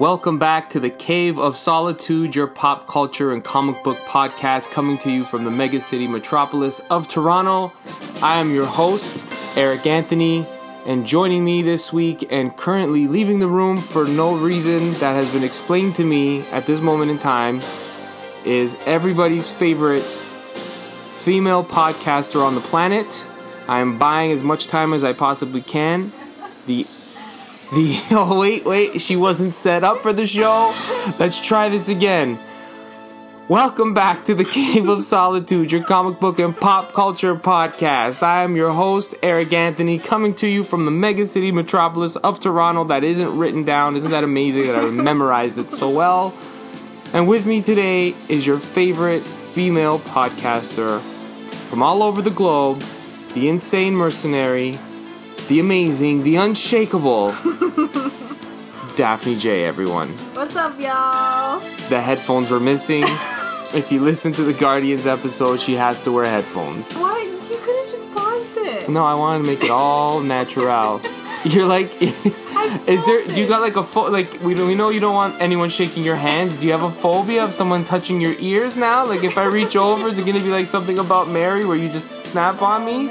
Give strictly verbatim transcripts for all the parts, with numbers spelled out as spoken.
Welcome back to the Cave of Solitude, your pop culture and comic book podcast coming to you from the mega city metropolis of Toronto. I am your host, Eric Anthony, and joining me this week and currently leaving the room for no reason that has been explained to me at this moment in time is everybody's favorite female podcaster on the planet. I am buying as much time as I possibly can. The The oh wait wait she wasn't set up for the show. Let's try this again. Welcome back to the Cave of Solitude, your comic book and pop culture podcast. I am your host, Eric Anthony, coming to you from the mega city metropolis of Toronto that isn't written down. Isn't that amazing that I memorized it so well? And with me today is your favorite female podcaster from all over the globe, the insane mercenary, the amazing, the unshakable Daphne J, everyone. What's up, y'all? The headphones were missing. If you listen to the Guardians episode, she has to wear headphones. Why? You could have just paused it. No, I wanted to make it all natural. You're like, is there, do you got like a, pho- like, we, we know you don't want anyone shaking your hands. Do you have a phobia of someone touching your ears now? Like, if I reach over, is it going to be like something about Mary where you just snap on me?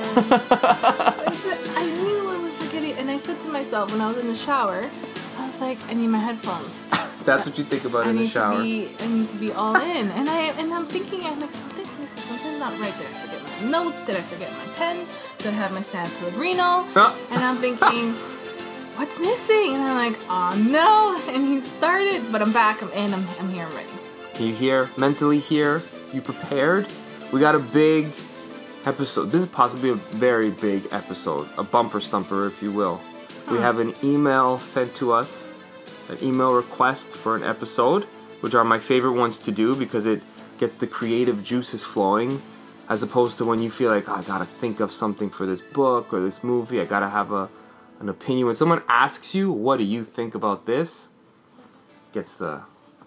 I knew I was forgetting, and I said to myself when I was in the shower, I was like, I need my headphones. That's what you think about I in the need shower. To be, I need to be all in, and I and I'm thinking, I'm like, something's missing, something's not right. Did I forget my notes? Did I forget my pen? Did I have my San Pellegrino? Ah. And I'm thinking, what's missing? And I'm like, oh no! And he started, but I'm back. I'm in. I'm I'm here. I'm ready. You here? Mentally here? You prepared? We got a big episode. This is possibly a very big episode, a bumper stumper, if you will. We have an email sent to us, an email request for an episode, which are my favorite ones to do because it gets the creative juices flowing, as opposed to when you feel like, oh, I gotta think of something for this book or this movie, I gotta have a an opinion. When someone asks you, what do you think about this? Gets the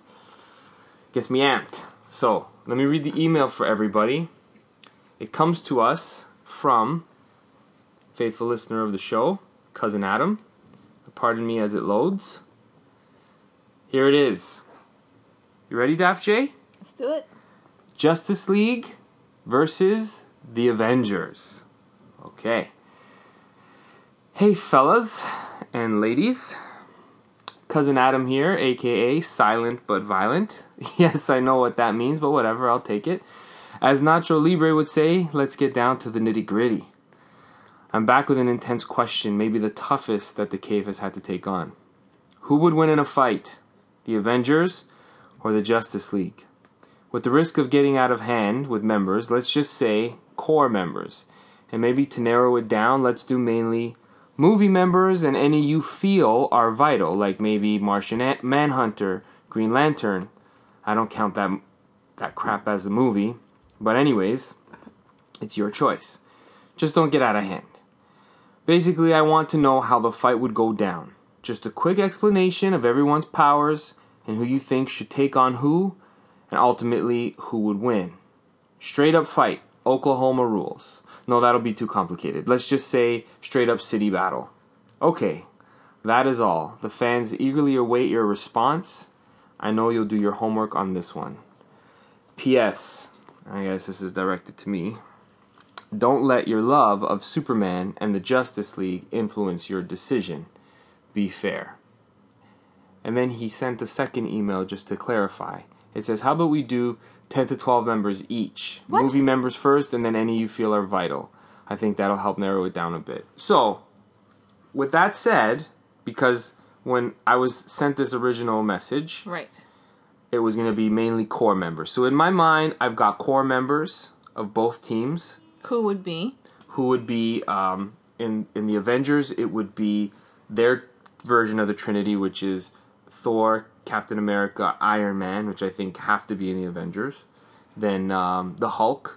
gets me amped. So, let me read the email for everybody. It comes to us from faithful listener of the show, Cousin Adam. Pardon me as it loads. Here it is. You ready, Daph J? Let's do it. Justice League versus the Avengers. Okay. Hey, fellas and ladies. Cousin Adam here, aka Silent But Violent. Yes, I know what that means, but whatever, I'll take it. As Nacho Libre would say, let's get down to the nitty-gritty. I'm back with an intense question, maybe the toughest that the cave has had to take on. Who would win in a fight? The Avengers or the Justice League? With the risk of getting out of hand with members, let's just say core members. And maybe to narrow it down, let's do mainly movie members and any you feel are vital, like maybe Martian Manhunter, Green Lantern. I don't count that that crap as a movie. But anyways, it's your choice. Just don't get out of hand. Basically, I want to know how the fight would go down. Just a quick explanation of everyone's powers and who you think should take on who, and ultimately who would win. Straight up fight. Oklahoma rules. No, that'll be too complicated. Let's just say straight up city battle. Okay, that is all. The fans eagerly await your response. I know you'll do your homework on this one. P S. I guess this is directed to me. Don't let your love of Superman and the Justice League influence your decision. Be fair. And then he sent a second email just to clarify. It says, how about we do ten to twelve members each? What? Movie members first, and then any you feel are vital. I think that'll help narrow it down a bit. So, with that said, because when I was sent this original message, Right. it was going to be mainly core members. So in my mind, I've got core members of both teams. Who would be? Who would be, um, in, in the Avengers, it would be their version of the Trinity, which is Thor, Captain America, Iron Man, which I think have to be in the Avengers. Then um, the Hulk.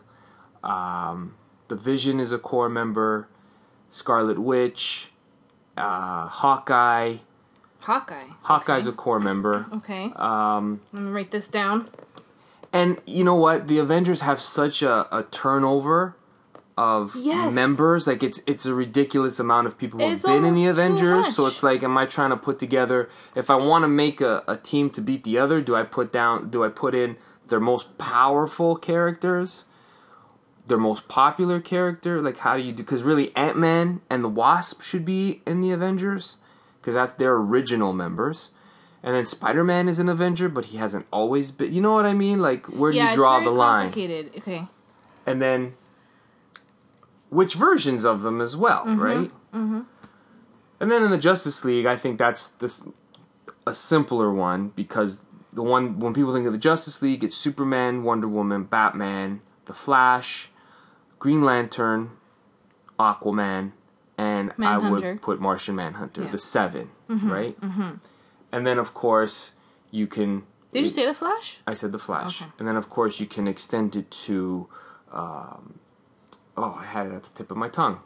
Um, the Vision is a core member. Scarlet Witch. Uh, Hawkeye. Hawkeye. Hawkeye's okay. a core member. Okay. Um, Let me write this down. And you know what? The Avengers have such a, a turnover of Yes. members. Like it's it's a ridiculous amount of people who It's have been in the almost too Avengers. So much. it's like, am I trying to put together? If I want to make a, a team to beat the other, do I put down? Do I put in their most powerful characters, their most popular character? Like, how do you do? Because really, Ant-Man and the Wasp should be in the Avengers because that's their original members. And then Spider-Man is an Avenger, but he hasn't always been. You know what I mean? Like, where do yeah, you draw it's the very line? complicated. Okay. And then, which versions of them as well, Mm-hmm. right? Mm-hmm. And then in the Justice League, I think that's this a simpler one because the one when people think of the Justice League, it's Superman, Wonder Woman, Batman, the Flash, Green Lantern, Aquaman, and I Manhunter. would put Martian Manhunter, Yeah. the seven, Mm-hmm. right? Mm-hmm. And then of course you can. Did you say the Flash? I said the Flash, Okay. and then of course you can extend it to. Um, oh, I had it at the tip of my tongue.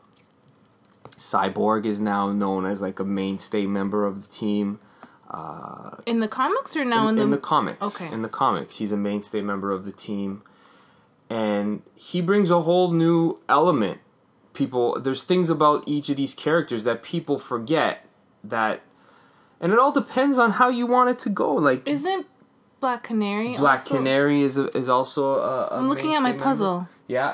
Cyborg is now known as like a mainstay member of the team. Uh, In the comics or now in, in, the... in the comics. Okay. In the comics, he's a mainstay member of the team, and he brings a whole new element. People, there's things about each of these characters that people forget that, and it all depends on how you want it to go. Like, Isn't Black Canary Black also... Canary is a, is also a. a I'm looking at my mainstay puzzle. member. Yeah.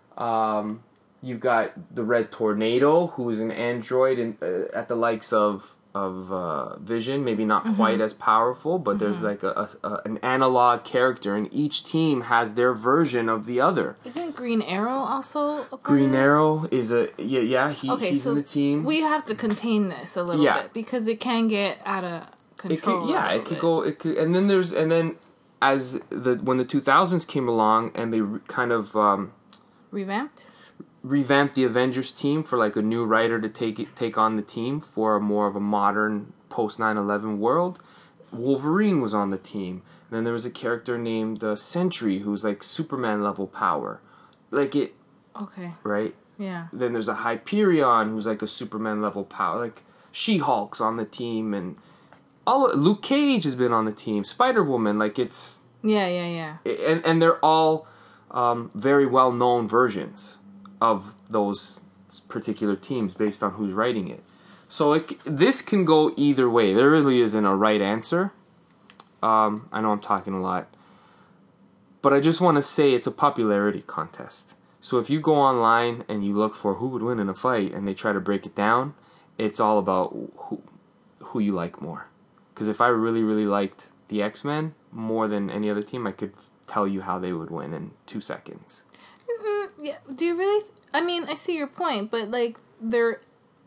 Um, you've got the Red Tornado, who is an android in, uh, at the likes of of uh, Vision. Maybe not Mm-hmm. quite as powerful, but mm-hmm. there's like a, a, a an analog character, and each team has their version of the other. Isn't Green Arrow also a part Green of it? Arrow is a yeah yeah he, Okay, he's so in the team. We have to contain this a little Yeah. bit because it can get out of control. It could, a yeah, little it could bit. go. It could, and then there's and then as the when the two thousands came along and they re, kind of. Um, Revamped? revamped the Avengers team for like a new writer to take it, take on the team for a more of a modern post nine eleven world. Wolverine was on the team. And then there was a character named uh, Sentry who's like Superman level power. Like it, Okay. right? Yeah. Then there's a Hyperion who's like a Superman level power. Like She-Hulk's on the team, and all Luke Cage has been on the team. Spider-Woman, like it's Yeah, yeah, yeah. and and they're all um, very well known versions of those particular teams based on who's writing it. So it, this can go either way. There really isn't a right answer. Um, I know I'm talking a lot, but I just want to say it's a popularity contest. So if you go online and you look for who would win in a fight and they try to break it down, it's all about who who you like more. Because if I really, really liked the X-Men more than any other team, I could tell you how they would win in two seconds. Mm, yeah. Do you really? I mean, I see your point, but like there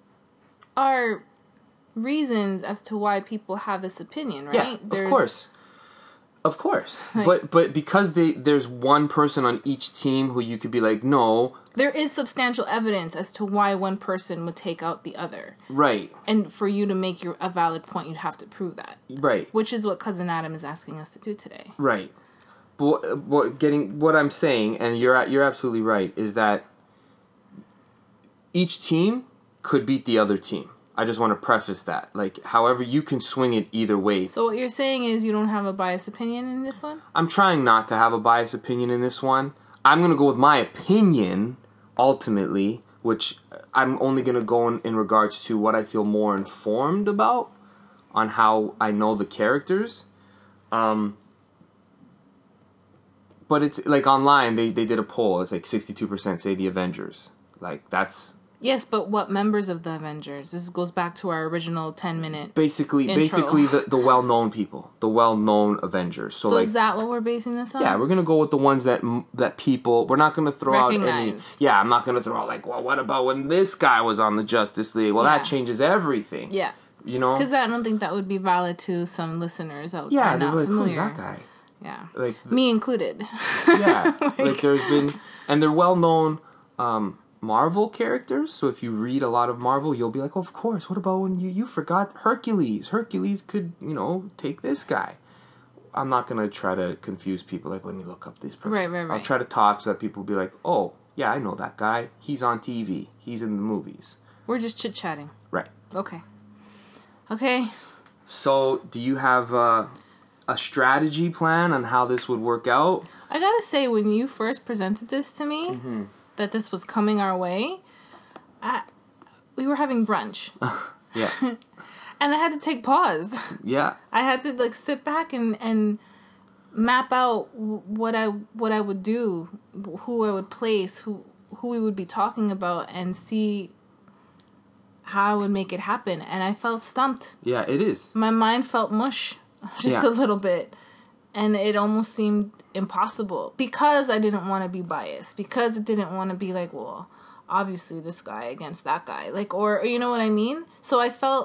are reasons as to why people have this opinion, right? Yeah, There's, of course. Of course. Like- but but because they there's one person on each team who you could be like, no, There is substantial evidence as to why one person would take out the other. right, And for you to make your a valid point, you'd have to prove that. right, Which is what Cousin Adam is asking us to do today. right. But what, what getting what I'm saying, and you're you're absolutely right, is that each team could beat the other team. I just want to preface that. Like, however, you can swing it either way. So what you're saying is you don't have a biased opinion in this one? I'm trying not to have a biased opinion in this one. I'm going to go with my opinion, ultimately, which I'm only going to go in, in regards to what I feel more informed about on how I know the characters. Um, but it's like online, they, they did a poll. It's like sixty-two percent say the Avengers. Like, that's... Yes, but what members of the Avengers? This goes back to our original ten minute. Basically, Intro. basically the, the well-known people, the well-known Avengers. So, So like, is that what we're basing this on? yeah, we're gonna go with the ones that that people. We're not gonna throw out any. Recognize. Yeah, I'm not gonna throw out like, well, what about when this guy was on the Justice League? Well, Yeah. that changes everything. Yeah. You know. Because I don't think that would be valid to some listeners out Yeah, there they're not like, familiar. who's that guy? Yeah. Like, th- Me included. yeah, like, there's been, and they're well-known um, Marvel characters. So if you read a lot of Marvel, you'll be like, oh, of course. What about when you you forgot Hercules? Hercules could, you know, take this guy. I'm not gonna try to confuse people. Like, let me look up this person. Right, right, I'll right. try to talk so that people will be like, oh, yeah, I know that guy. He's on T V. He's in the movies. We're just chit chatting. Right. Okay. Okay. So, do you have uh, a strategy plan on how this would work out? I gotta say, when you first presented this to me, Mm-hmm. that this was coming our way, I, we were having brunch. Yeah. And I had to take pause. Yeah. I had to like sit back and, and map out what I what I would do, who I would place, who who we would be talking about, and see how I would make it happen. And I felt stumped. Yeah, it is. My mind felt mush just Yeah. a little bit. And it almost seemed impossible because I didn't want to be biased, because I didn't want to be like, well, obviously this guy against that guy, like, or you know what I mean? So I felt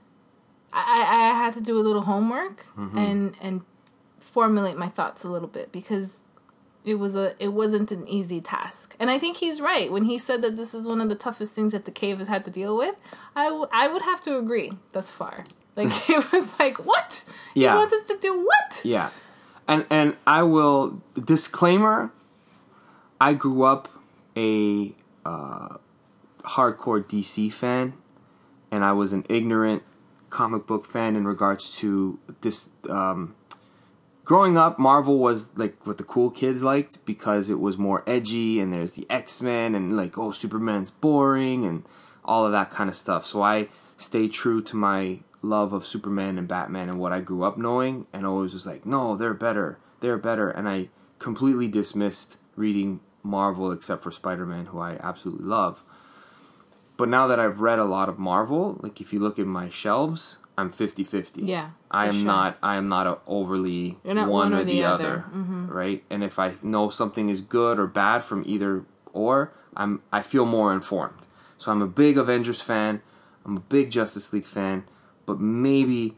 I, I had to do a little homework mm-hmm. and and formulate my thoughts a little bit, because it was a it wasn't an easy task. And I think he's right when he said that this is one of the toughest things that the cave has had to deal with. I, w- I would have to agree thus far. Like, it was like, what? Yeah. He wants us to do what? Yeah. And and I will, disclaimer, I grew up a uh, hardcore D C fan, and I was an ignorant comic book fan in regards to this. Um, growing up, Marvel was like what the cool kids liked because it was more edgy, and there's the X-Men, and like, oh, Superman's boring, and all of that kind of stuff. So I stayed true to my love of Superman and Batman and what I grew up knowing, and always was like, no, they're better, they're better, and I completely dismissed reading Marvel except for Spider-Man, who I absolutely love. But now that I've read a lot of Marvel, like if you look at my shelves, I'm fifty-fifty. Yeah, I am for sure. not I am not a overly You're not one, one or, or the, the other, other. Mm-hmm. right? And if I know something is good or bad from either or, I'm I feel more informed. So I'm a big Avengers fan, I'm a big Justice League fan, but maybe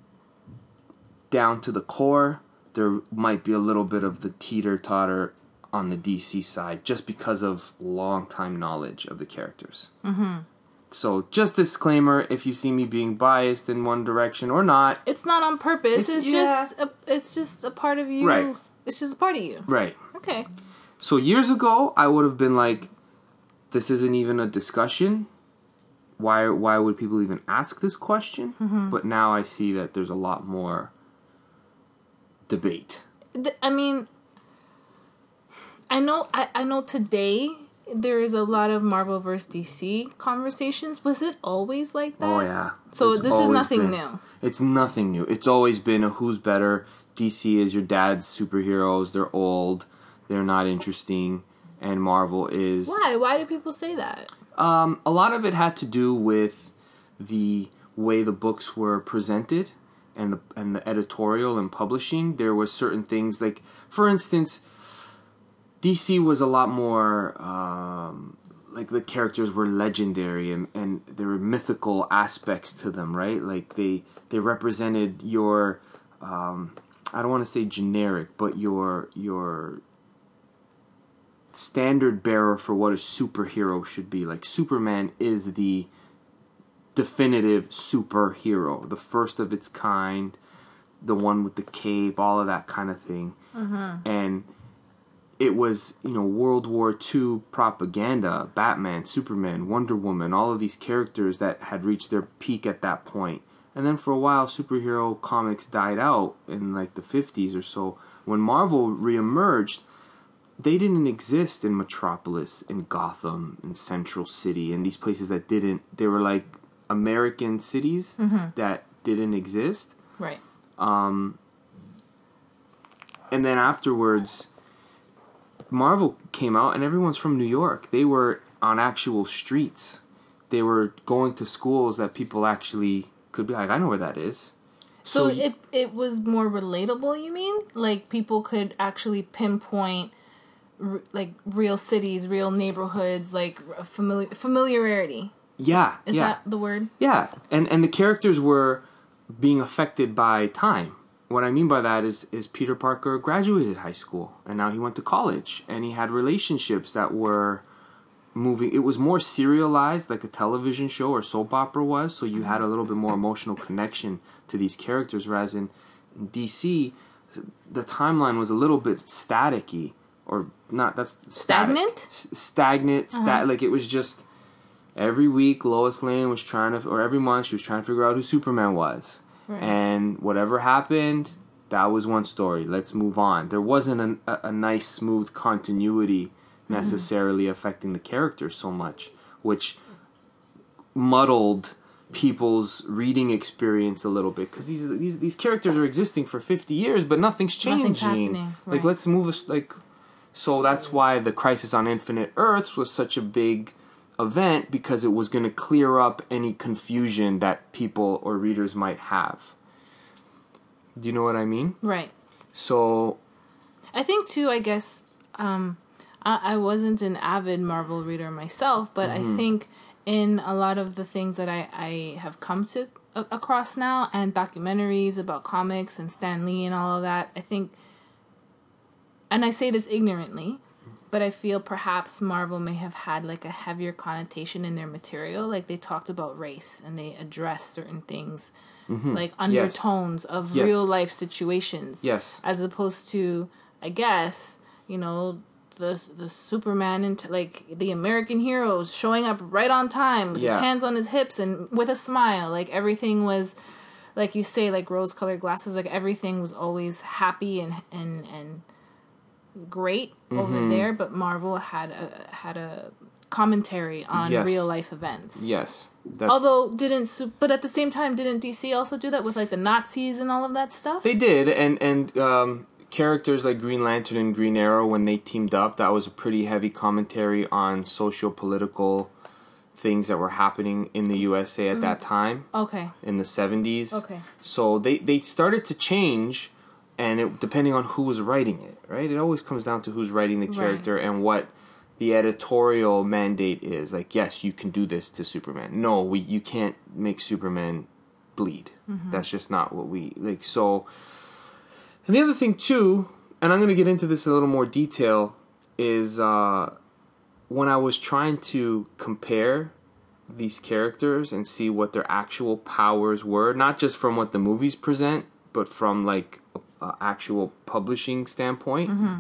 down to the core, there might be a little bit of the teeter-totter on the D C side just because of long-time knowledge of the characters. Mm-hmm. So just disclaimer, if you see me being biased in one direction or not. It's not on purpose. It's- It's, yeah. just a, it's just a part of you. Right. It's just a part of you. Right. Okay. So years ago, I would have been like, this isn't even a discussion. Why why would people even ask this question? Mm-hmm. But now I see that there's a lot more debate. Th- I mean, I know I, I know today there is a lot of Marvel versus D C conversations. Was it always like that? Oh, yeah. So It's this is always nothing been- new. It's nothing new. It's always been a who's better. D C is your dad's superheroes. They're old. They're not interesting. And Marvel is... Why? Why do people say that? Um, a lot of it had to do with the way the books were presented and the and the editorial and publishing. There were certain things, like, for instance, D C was a lot more, um, like, the characters were legendary and, and there were mythical aspects to them, right? Like, they, they represented your, um, I don't want to say generic, but your your... standard bearer for what a superhero should be. Like, Superman is the definitive superhero, the first of its kind, the one with the cape, all of that kind of thing. Mm-hmm. And it was, you know, World War Two propaganda, Batman, Superman, Wonder Woman, all of these characters that had reached their peak at that point. And then for a while, superhero comics died out in like the fifties or so. When Marvel reemerged, they didn't exist in Metropolis, in Gotham, in Central City, in these places that didn't. They were like American cities Mm-hmm. that didn't exist. Right. Um, and then afterwards, Marvel came out, and everyone's from New York. They were on actual streets. They were going to schools that people actually could be like, I know where that is. So, y- it it was more relatable, you mean? Like, people could actually pinpoint r- like real cities, real neighborhoods, like famili- familiarity. yeah, Is yeah. that the word? Yeah, and and the characters were being affected by time. What I mean by that is is Peter Parker graduated high school and now he went to college and he had relationships that were moving. It was more serialized, like a television show or soap opera was, so you had a little bit more emotional connection to these characters, whereas in, in D C the timeline was a little bit staticky, or not, that's static. Stagnant? S- stagnant, stat Uh-huh. like it was just every week Lois Lane was trying to, or every month she was trying to figure out who Superman was. Right. And whatever happened, that was one story. Let's move on. There wasn't an, a, a nice, smooth continuity necessarily mm-hmm. affecting the characters so much, which muddled people's reading experience a little bit, because these these these characters are existing for fifty years, but nothing's changing. Nothing's happening. Right. Like, let's move us like. So that's why the Crisis on Infinite Earths was such a big event, because it was going to clear up any confusion that people or readers might have. Do you know what I mean? Right. So, I think too. I guess um, I, I wasn't an avid Marvel reader myself, but mm-hmm. I think in a lot of the things that I, I have come to a- across now, and documentaries about comics and Stan Lee and all of that, I think, and I say this ignorantly, but I feel perhaps Marvel may have had like a heavier connotation in their material. Like, they talked about race and they addressed certain things, mm-hmm. like undertones yes. of yes. real life situations. Yes. As opposed to, I guess, you know, the the Superman into like the American heroes showing up right on time with yeah. his hands on his hips and with a smile. Like, everything was, like you say, like rose colored glasses. Like, everything was always happy and and and great mm-hmm. over there. But Marvel had a had a commentary on yes. real life events. Yes. That's... Although didn't, but at the same time, didn't D C also do that with like the Nazis and all of that stuff? They did, and and um, characters like Green Lantern and Green Arrow, when they teamed up, that was a pretty heavy commentary on socio-political things that were happening in the U S A at mm-hmm. that time. Okay. In the seventies. Okay. So they they started to change, and it, depending on who was writing it, right? It always comes down to who's writing the character right. and what the editorial mandate is. Like, yes, you can do this to Superman. No, we you can't make Superman bleed. Mm-hmm. That's just not what we like. So, and the other thing too, and I'm going to get into this in a little more detail, is uh, when I was trying to compare these characters and see what their actual powers were, not just from what the movies present, but from like a, a actual publishing standpoint. Mm-hmm.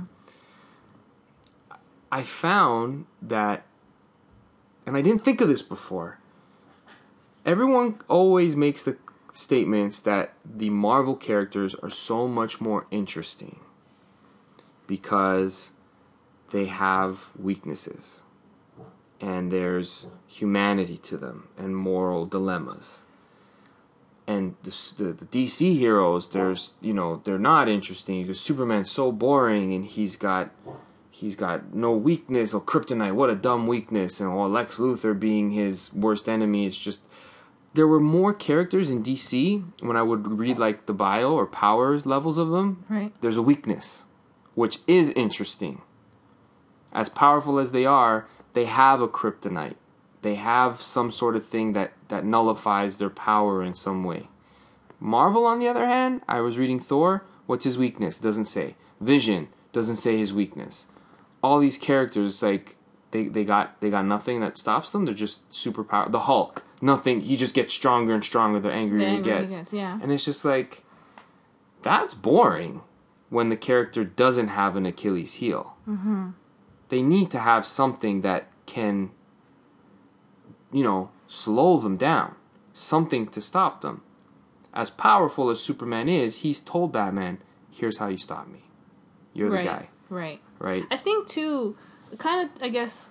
I found that, and I didn't think of this before, everyone always makes the statements that the Marvel characters are so much more interesting because they have weaknesses and there's humanity to them and moral dilemmas. And the, the, the D C heroes, there's, you know, they're not interesting because Superman's so boring and he's got... He's got no weakness, or kryptonite, what a dumb weakness, and or Lex Luthor being his worst enemy. It's just, there were more characters in D C, when I would read like the bio or powers levels of them, right. There's a weakness, which is interesting. As powerful as they are, they have a kryptonite. They have some sort of thing that, that nullifies their power in some way. Marvel, on the other hand, I was reading Thor, what's his weakness? Doesn't say. Vision, doesn't say his weakness. All these characters, like, they, they got they got nothing that stops them. They're just super power. The Hulk, nothing. He just gets stronger and stronger the angrier, the angrier he gets. He gets yeah. And it's just like, that's boring when the character doesn't have an Achilles heel. Mm-hmm. They need to have something that can, you know, slow them down. Something to stop them. As powerful as Superman is, he's told Batman, here's how you stop me. You're the right, guy. Right. Right. I think, too, kind of, I guess,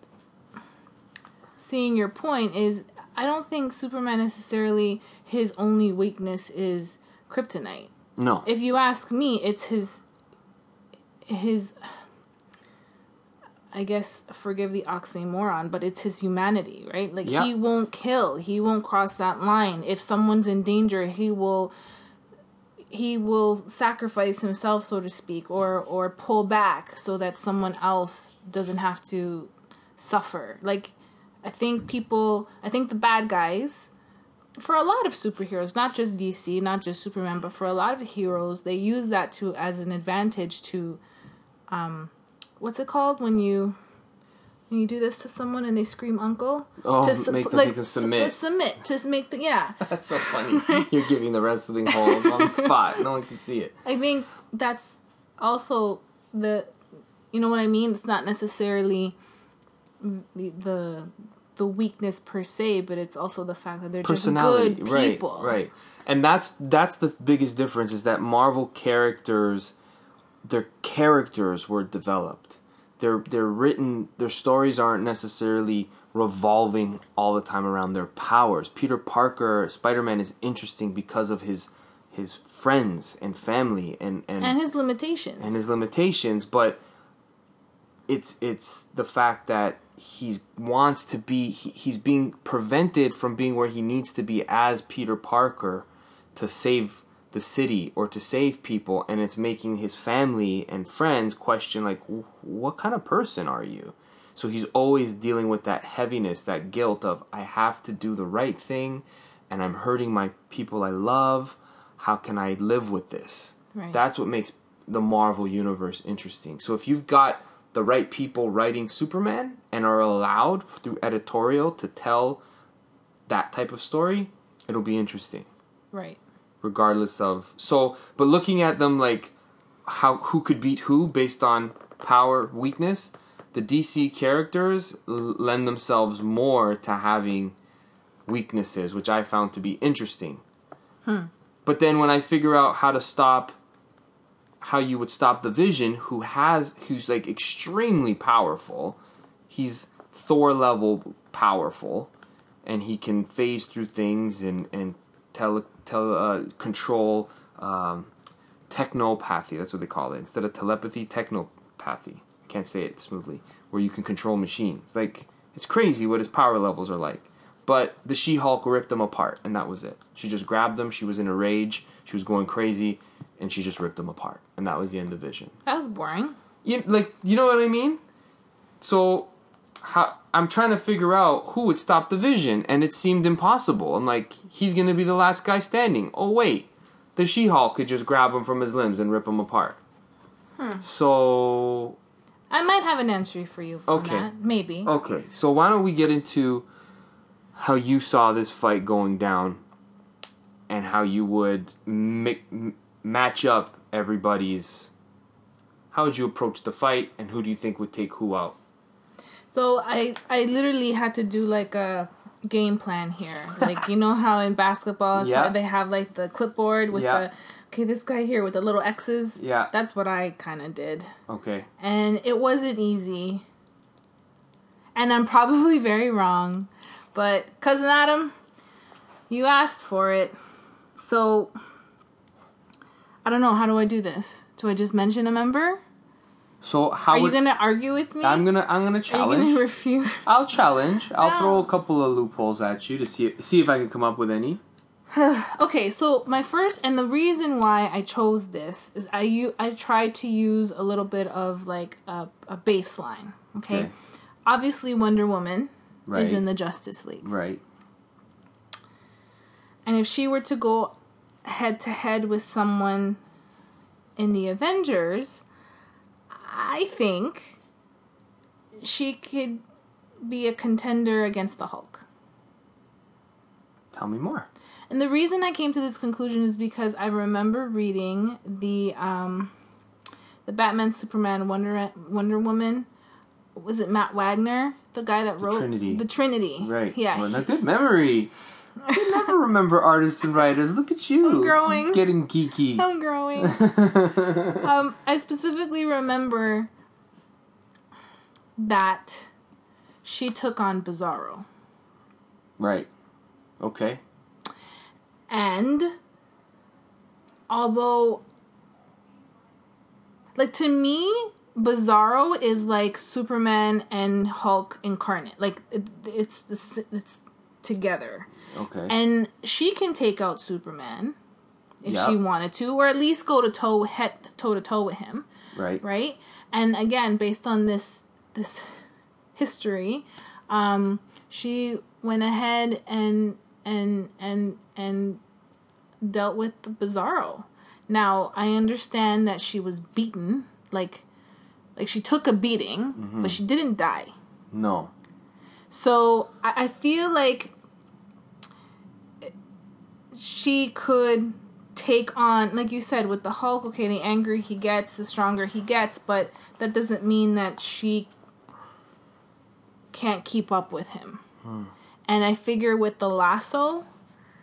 seeing your point is, I don't think Superman necessarily, his only weakness is kryptonite. No. If you ask me, it's his, his, I guess, forgive the oxymoron, but it's his humanity, right? Like, yeah. He won't kill. He won't cross that line. If someone's in danger, he will... he will sacrifice himself, so to speak, or or pull back so that someone else doesn't have to suffer. Like, I think people, I think the bad guys, for a lot of superheroes, not just D C, not just Superman, but for a lot of heroes, they use that to as an advantage to, um, what's it called when you... When you do this to someone and they scream "uncle," oh, to su- make them, like, make them submit. Su- submit, just make the yeah. That's so funny. You're giving the wrestling hold on the spot. No one can see it. I think that's also the, you know what I mean. It's not necessarily the the, the weakness per se, but it's also the fact that they're just good people. Right, right. And that's that's the biggest difference, is that Marvel characters, their characters were developed. they're they're written. Their stories aren't necessarily revolving all the time around their powers. Peter Parker, Spider-Man is interesting because of his his friends and family and and, and his limitations and his limitations. But it's it's the fact that he's wants to be he, he's being prevented from being where he needs to be as Peter Parker to save the city or to save people, and it's making his family and friends question, like, what kind of person are you? So he's always dealing with that heaviness, that guilt of, I have to do the right thing and I'm hurting my people I love. How can I live with this? Right. That's what makes the Marvel Universe interesting. So if you've got the right people writing Superman and are allowed through editorial to tell that type of story, it'll be interesting. Right. Regardless of... So, but looking at them like how who could beat who based on power, weakness, the D C characters l- lend themselves more to having weaknesses, which I found to be interesting. Hmm. But then when I figure out how to stop... how you would stop the Vision, who has... who's like extremely powerful. He's Thor level powerful. And he can phase through things and, and tele, tele, uh, control um, technopathy. That's what they call it. Instead of telepathy, technopathy. I can't say it smoothly. Where you can control machines. Like, it's crazy what his power levels are like. But the She-Hulk ripped them apart, and that was it. She just grabbed them. She was in a rage. She was going crazy, and she just ripped them apart. And that was the end of Vision. That was boring. You, like, you know what I mean? So... How, I'm trying to figure out who would stop the Vision, and it seemed impossible. I'm like, he's going to be the last guy standing. Oh, wait. The She-Hulk could just grab him from his limbs and rip him apart. Hmm. So... I might have an answer for you on okay. that. Maybe. Okay, so why don't we get into how you saw this fight going down and how you would mi- match up everybody's... How would you approach the fight, and who do you think would take who out? So I, I literally had to do like a game plan here. Like, you know how in basketball yeah. they have like the clipboard with yeah. the, okay, this guy here with the little X's? Yeah. That's what I kind of did. Okay. And it wasn't easy. And I'm probably very wrong. But, Cousin Adam, you asked for it. So, I don't know, how do I do this? Do I just mention a member? So how Are would, you gonna argue with me? I'm gonna I'm gonna challenge. Are you gonna refute? I'll challenge. I'll No. throw a couple of loopholes at you to see see if I can come up with any. Okay, so my first, and the reason why I chose this is I u- I tried to use a little bit of like a, a baseline. Okay? Okay. Obviously, Wonder Woman Right. is in the Justice League, Right. and if she were to go head to head with someone in the Avengers, I think she could be a contender against the Hulk. Tell me more. And the reason I came to this conclusion is because I remember reading the um, the Batman, Superman, Wonder Wonder Woman. Was it Matt Wagner, the guy that The wrote Trinity. The Trinity? Right. Yeah. Well, he- a good memory. You never remember artists and writers. Look at you. I'm growing. Getting geeky. I'm growing. um, I specifically remember that she took on Bizarro. Right. Okay. And although, like, to me, Bizarro is like Superman and Hulk incarnate. Like, it, it's the it's together. Okay. And she can take out Superman if Yep. she wanted to, or at least go to toe head toe to toe with him. right. Right? And again, based on this this history, um, she went ahead and and and and dealt with the Bizarro. Now, I understand that she was beaten, like like she took a beating, Mm-hmm. but she didn't die. No. So I, I feel like she could take on, like you said, with the Hulk, okay, the angrier he gets, the stronger he gets, but that doesn't mean that she can't keep up with him. Hmm. And I figure with the lasso,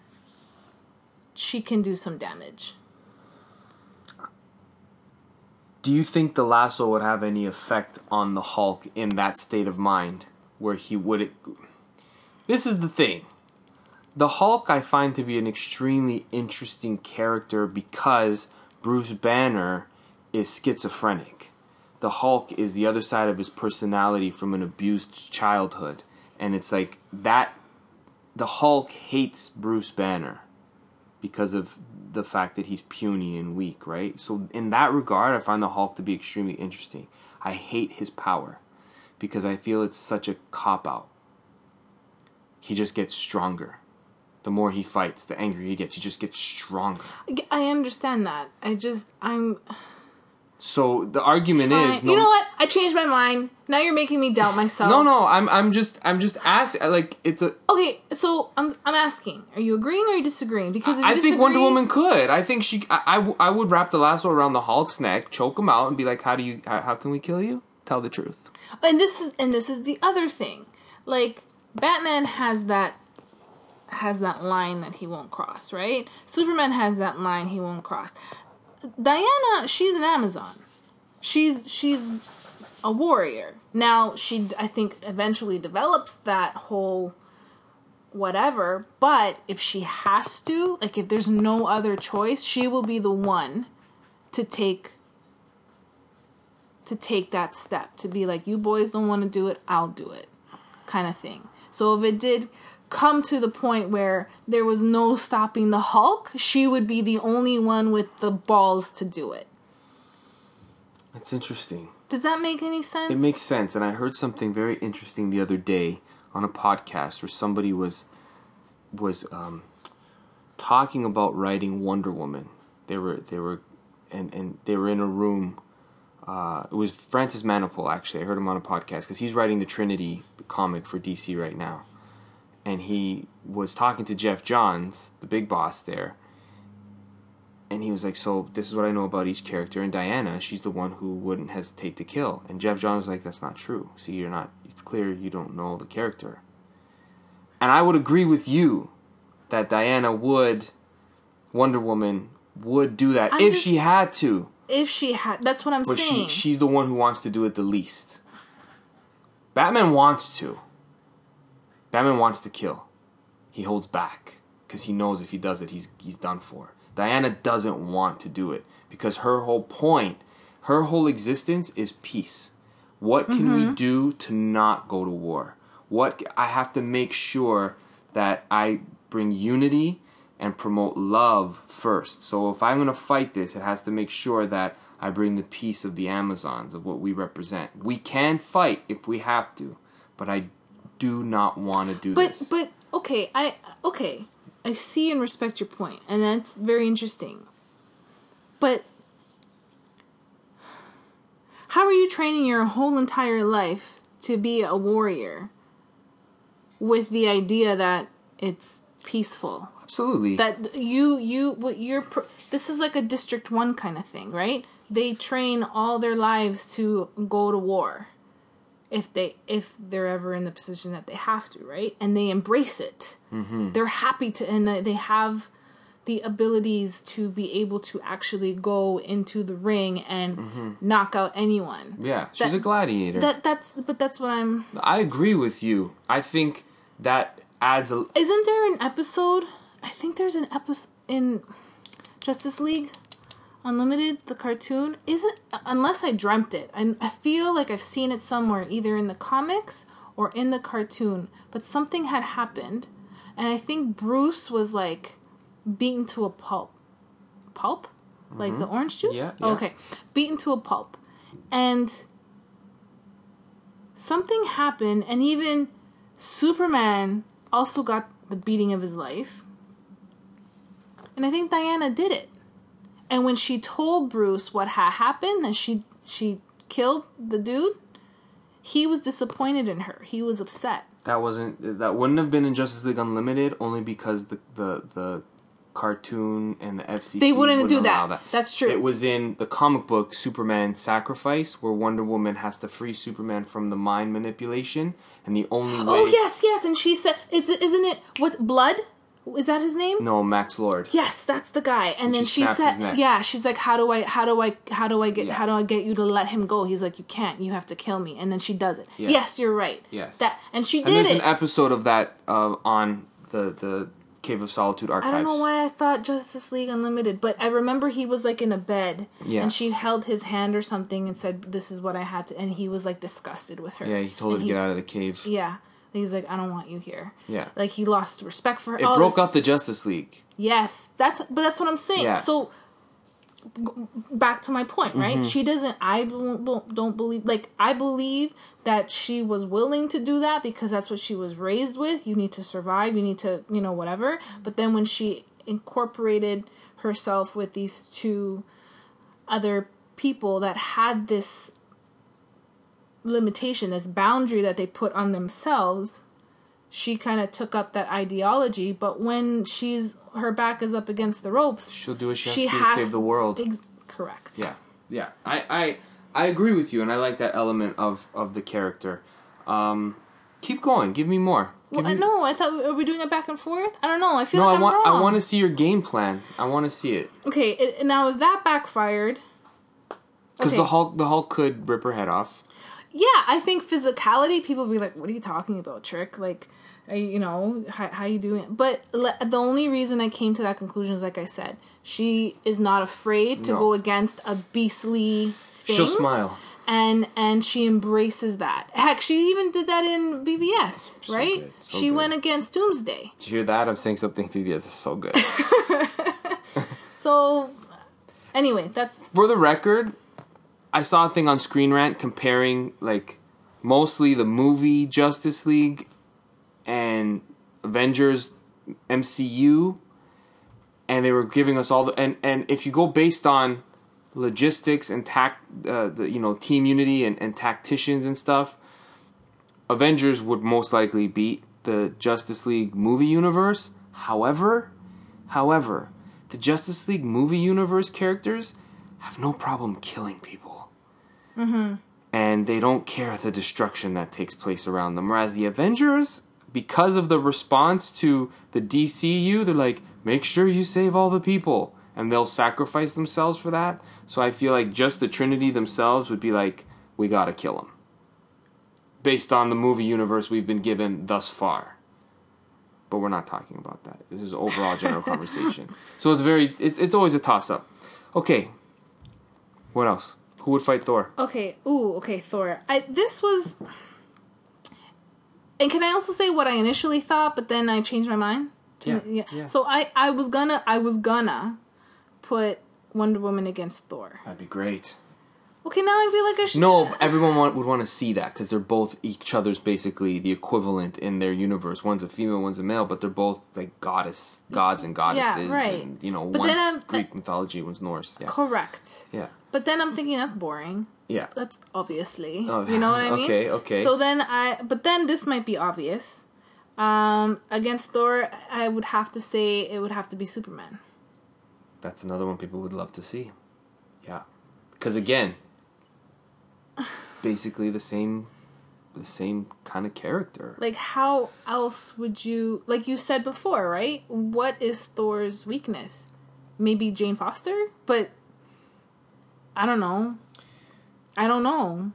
she can do some damage. Do you think the lasso would have any effect on the Hulk in that state of mind, where he would? It, this is the thing. The Hulk I find to be an extremely interesting character because Bruce Banner is schizophrenic. The Hulk is the other side of his personality from an abused childhood. And it's like that, the Hulk hates Bruce Banner because of the fact that he's puny and weak, right? So in that regard, I find the Hulk to be extremely interesting. I hate his power because I feel it's such a cop-out. He just gets stronger. The more he fights, the angrier he gets. He just gets stronger. I understand that. I just, I'm... So the argument trying. is... No, you know what? I changed my mind. Now you're making me doubt myself. no, no, I'm I'm just I'm just asking. Like, it's a... Okay, so I'm I'm asking. Are you agreeing or are you disagreeing? Because if you I disagree, think Wonder Woman could. I think she... I, I, w- I would wrap the lasso around the Hulk's neck, choke him out, and be like, how do you... How, how can we kill you? Tell the truth. And this is and this is the other thing. Like, Batman has that... has that line that he won't cross, right? Superman has that line he won't cross. Diana, she's an Amazon. She's she's a warrior. Now, she, I think, eventually develops that whole whatever, but if she has to, like, if there's no other choice, she will be the one to take to take that step, to be like, you boys don't want to do it, I'll do it, kind of thing. So if it did come to the point where there was no stopping the Hulk, she would be the only one with the balls to do it. It's interesting. Does that make any sense? It makes sense, and I heard something very interesting the other day on a podcast where somebody was was um, talking about writing Wonder Woman. They were they were and, and they were in a room. Uh, it was Francis Manapul, actually. I heard him on a podcast because he's writing the Trinity comic for D C right now. And he was talking to Jeff Johns, the big boss there. And he was like, so this is what I know about each character. And Diana, she's the one who wouldn't hesitate to kill. And Jeff Johns was like, that's not true. See, you're not, it's clear you don't know the character. And I would agree with you that Diana would, Wonder Woman, would do that I'm if just, she had to. If she had, that's what I'm but saying. But she, she's the one who wants to do it the least. Batman wants to. Batman wants to kill. He holds back because he knows if he does it, he's he's done for. Diana doesn't want to do it because her whole point, her whole existence is peace. What can mm-hmm. we do to not go to war? What I have to make sure that I bring unity and promote love first. So if I'm going to fight this, it has to make sure that I bring the peace of the Amazons, of what we represent. We can fight if we have to, but I do not want to do but, this. But, okay, I, okay, I see and respect your point, and that's very interesting. But how are you training your whole entire life to be a warrior with the idea that it's peaceful? Absolutely. That you, you, what you're, this is like a District one kind of thing, right? They train all their lives to go to war. If they, if they're ever in the position that they have to, right? And they embrace it. Mm-hmm. They're happy to, and they have the abilities to be able to actually go into the ring and mm-hmm. knock out anyone. Yeah, she's that, a gladiator. That that's, but that's what I'm. I agree with you. I think that adds a. Isn't there an episode? I think there's an episode in Justice League Unlimited, the cartoon, isn't, unless I dreamt it. I, I feel like I've seen it somewhere, either in the comics or in the cartoon, but something had happened, and I think Bruce was, like, beaten to a pulp. Pulp? Mm-hmm. Like the orange juice? Yeah, yeah. Oh, okay. Beaten to a pulp. And something happened, and even Superman also got the beating of his life. And I think Diana did it. And when she told Bruce what had happened, that she she killed the dude, he was disappointed in her. He was upset. That wasn't that wouldn't have been in Justice League Unlimited, only because the the, the cartoon and the F C C they wouldn't, wouldn't do allow that. that. That's true. It was in the comic book Superman Sacrifice, where Wonder Woman has to free Superman from the mind manipulation, and the only way. Oh yes, yes, and she said, "It's isn't it with blood?" Is that his name? No, Max Lord. Yes, that's the guy. And, And then she she snapped his said, neck. "Yeah." She's like, "How do I? How do I? How do I get? Yeah. How do I get you to let him go?" He's like, "You can't. You have to kill me." And then she does it. Yeah. Yes, you're right. Yes. That and she And did there's it. an episode of that uh, on the the Cave of Solitude archives. I don't know why I thought Justice League Unlimited, but I remember he was like in a bed, Yeah. and she held his hand or something and said, "This is what I had to," and he was like disgusted with her. Yeah, he told her And to get out of the cave. Yeah, he's like, "I don't want you here." Yeah. Like he lost respect for her. It all broke this- up the Justice League. Yes, that's but that's what I'm saying. Yeah. So g- back to my point, right? Mm-hmm. She doesn't. I don't, don't believe. Like I believe that she was willing to do that because that's what she was raised with. You need to survive. You need to, you know, whatever. But then when she incorporated herself with these two other people that had this limitation, this boundary that they put on themselves, she kind of took up that ideology. But when she's her back is up against the ropes, She'll do what she has she to do has to save the world. Ex- correct. Yeah, yeah. I, I, I agree with you, and I like that element of, of the character. Um, keep going. Give me more. Give Well, me... no, I thought are we doing it back and forth? I don't know. I feel No, like I I'm want. wrong. I want to see your game plan. I want to see it Okay, it, now if that backfired, because okay. the Hulk, the Hulk could rip her head off. Yeah, I think physicality. People be like, "What are you talking about, Trick?" Like, are you, you know, how how you doing? But le- the only reason I came to that conclusion is, like I said, she is not afraid to No. go against a beastly thing. She'll smile. And and she embraces that. Heck, she even did that in B V S, So right? good, so she good. went against Doomsday. Did you hear that? I'm saying something. P B S is so good. So, anyway, that's For the record, I saw a thing on Screen Rant comparing like mostly the movie Justice League and Avengers M C U, and they were giving us all the and and if you go based on logistics and tact, uh, the you know team unity and, and tacticians and stuff, Avengers would most likely beat the Justice League movie universe. However, however, the Justice League movie universe characters have no problem killing people. Mm-hmm. And they don't care the destruction that takes place around them. Whereas the Avengers, because of the response to the D C U, they're like, make sure you save all the people. And they'll sacrifice themselves for that. So I feel like just the Trinity themselves would be like, we gotta kill them. Based on the movie universe we've been given thus far. But we're not talking about that. This is overall general conversation. So it's very, it's, it's always a toss-up. Okay. What else? Who would fight Thor? okay. Ooh, okay, Thor. I this was, and can I also say what I initially thought, but then I changed my mind? To- Yeah, yeah. So I I was gonna I was gonna put Wonder Woman against Thor. That'd be great. Okay, now I feel like I should. No, everyone want, would want to see that because they're both each other's basically the equivalent in their universe. One's a female, one's a male, but they're both like goddess, gods and goddesses. right. And, you know, But one's then I'm- Greek mythology, one's Norse. Yeah. Correct. Yeah. But then I'm thinking that's boring. Yeah. That's obviously. Oh, you know what I mean? okay, okay. So then I, but then this might be obvious. Um, against Thor, I would have to say it would have to be Superman. That's another one people would love to see. Yeah. Because again, basically the same, the same kind of character. Like, how else would you, like you said before, right? What is Thor's weakness? Maybe Jane Foster? But, I don't know. I don't know.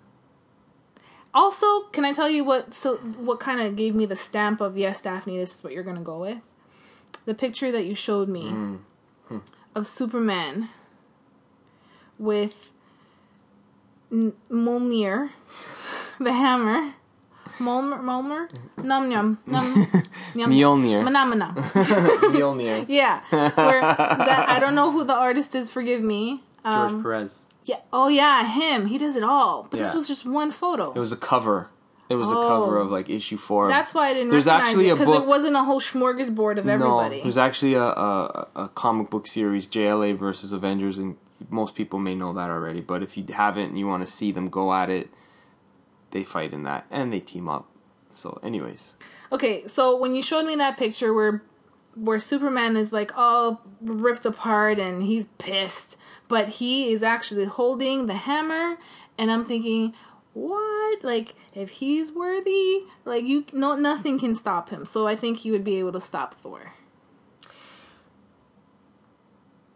Also, can I tell you what, so, what kind of gave me the stamp of, yes, Daphne, this is what you're going to go with? The picture that you showed me Mm. Hmm. of Superman with N- Mjolnir, the hammer. Mjolnir? Mjolnir? Num num. Num. Yum. Mjolnir. Manamana. Mjolnir. Yeah. Where that, I don't know who the artist is, forgive me. Um, George Perez. Yeah. Oh, yeah, him. He does it all. But this Yeah. was just one photo. It was a cover. It was Oh. a cover of like issue four. That's why I didn't There's recognize actually it, a because book. it wasn't a whole smorgasbord of everybody. No, there's actually a, a a comic book series, J L A versus Avengers, and most people may know that already. But if you haven't and you want to see them go at it, they fight in that and they team up. So, anyways, Okay, so when you showed me that picture where where Superman is like all ripped apart and he's pissed, but he is actually holding the hammer, and I'm thinking, what? Like, if he's worthy, like you, no, nothing can stop him. So I think he would be able to stop Thor.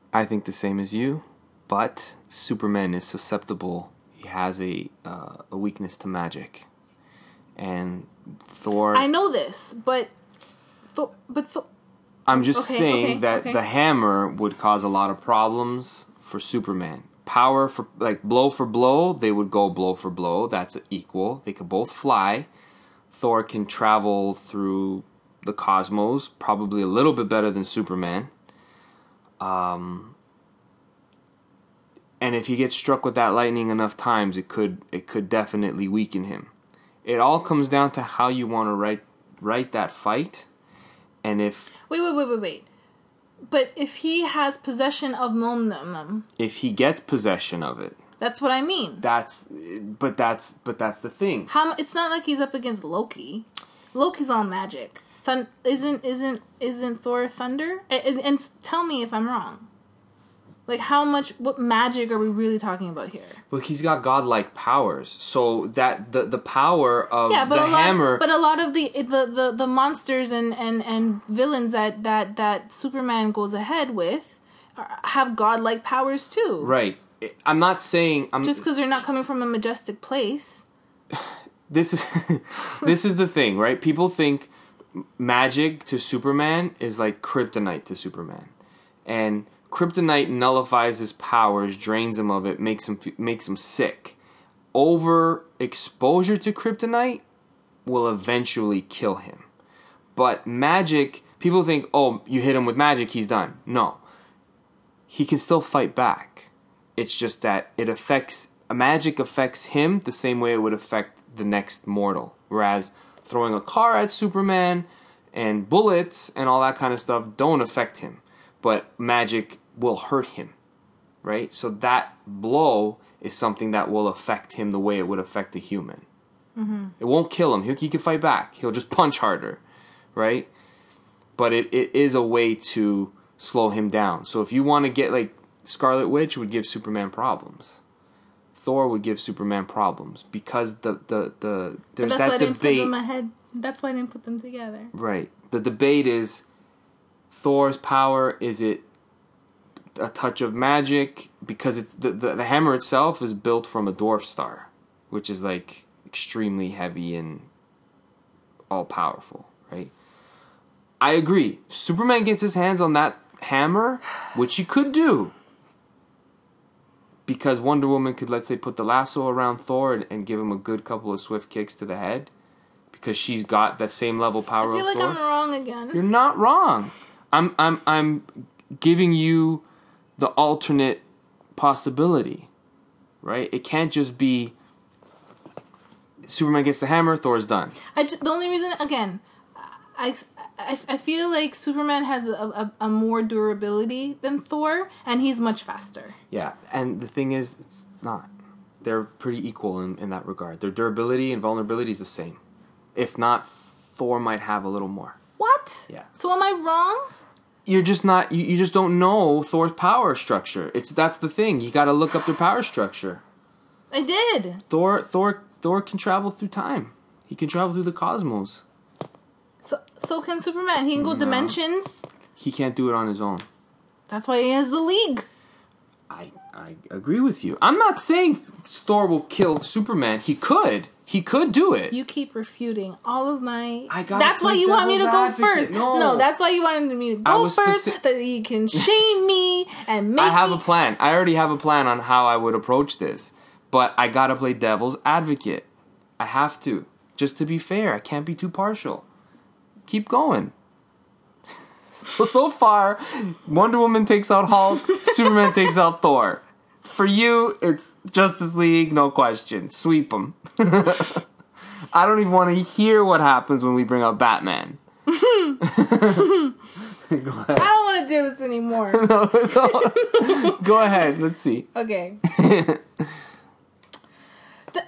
I think the same as you, but Superman is susceptible. He has a uh, a weakness to magic, and Thor. I know this, but Thor, but Thor. I'm just Okay, saying okay, that okay. the hammer would cause a lot of problems for Superman. Power for like blow for blow, they would go blow for blow. That's equal. They could both fly. Thor can travel through the cosmos, probably a little bit better than Superman. Um, and if he gets struck with that lightning enough times, it could it could definitely weaken him. It all comes down to how you want to write write that fight, and if Wait, wait, wait, wait, wait. But if he has possession of Mjolnir, if he gets possession of it, that's what I mean. that's but that's but that's the thing. How? It's not like he's up against Loki. Loki's all magic. Thun- isn't isn't isn't Thor thunder? And, and, and tell me if I'm wrong. Like, how much? What magic are we really talking about here? But he's got godlike powers, so that the the power of Yeah, but the a lot, hammer. but a lot of the the, the, the monsters and, and, and villains that, that, that Superman goes ahead with are, have godlike powers too. Right. I'm not saying I'm Just because they're not coming from a majestic place. this is this is the thing, right? People think magic to Superman is like kryptonite to Superman, and kryptonite nullifies his powers, drains him of it, makes him makes him sick. Over exposure to kryptonite will eventually kill him. But magic, people think, oh, you hit him with magic, he's done. No. He can still fight back. It's just that it affects, magic affects him the same way it would affect the next mortal. Whereas throwing a car at Superman and bullets and all that kind of stuff don't affect him. But magic will hurt him, right? So that blow is something that will affect him the way it would affect a human. Mm-hmm. It won't kill him. He, he can fight back. He'll just punch harder, right? But it, it is a way to slow him down. So if you want to get, like, Scarlet Witch would give Superman problems. Thor would give Superman problems because the, the, the there's But that's that why I didn't put debate. them ahead. That's why I didn't put them together. Right. The debate is Thor's power, is it a touch of magic? Because it's the, the, the hammer itself is built from a dwarf star, which is like extremely heavy and all powerful, right? I agree. Superman gets his hands on that hammer, which he could do. Because Wonder Woman could, let's say, put the lasso around Thor and, and give him a good couple of swift kicks to the head. Because she's got that same level power I feel of like Thor. I'm wrong again. You're not wrong. I'm I'm I'm giving you the alternate possibility, right? It can't just be Superman gets the hammer, Thor's done. I just, the only reason, again, I, I, I feel like Superman has a, a, a more durability than Thor, and he's much faster. Yeah, and the thing is, it's not. They're pretty equal in, in that regard. Their durability and vulnerability is the same. If not, Thor might have a little more. What? Yeah. So am I wrong? You're just not. You, you just don't know Thor's power structure. It's that's the thing. You got to look up their power structure. I did. Thor, Thor, Thor can travel through time. He can travel through the cosmos. So so can Superman. He can go No. dimensions. He can't do it on his own. That's why he has the League. I I agree with you. I'm not saying Thor will kill Superman. He could. He could do it. You keep refuting all of my. I gotta That's why play you want me to devil's go advocate. first. No. that's why you wanted me to I go was first. speci- That you can shame me and make I have me. a plan. I already have a plan on how I would approach this. But I gotta play devil's advocate. I have to. Just to be fair. I can't be too partial. Keep going. So, so far, Wonder Woman takes out Hulk, Superman takes out Thor. For you, it's Justice League, no question. Sweep them. I don't even want to hear what happens when we bring up Batman. Go ahead. I don't want to do this anymore. No, no. Go ahead. Let's see. Okay. The,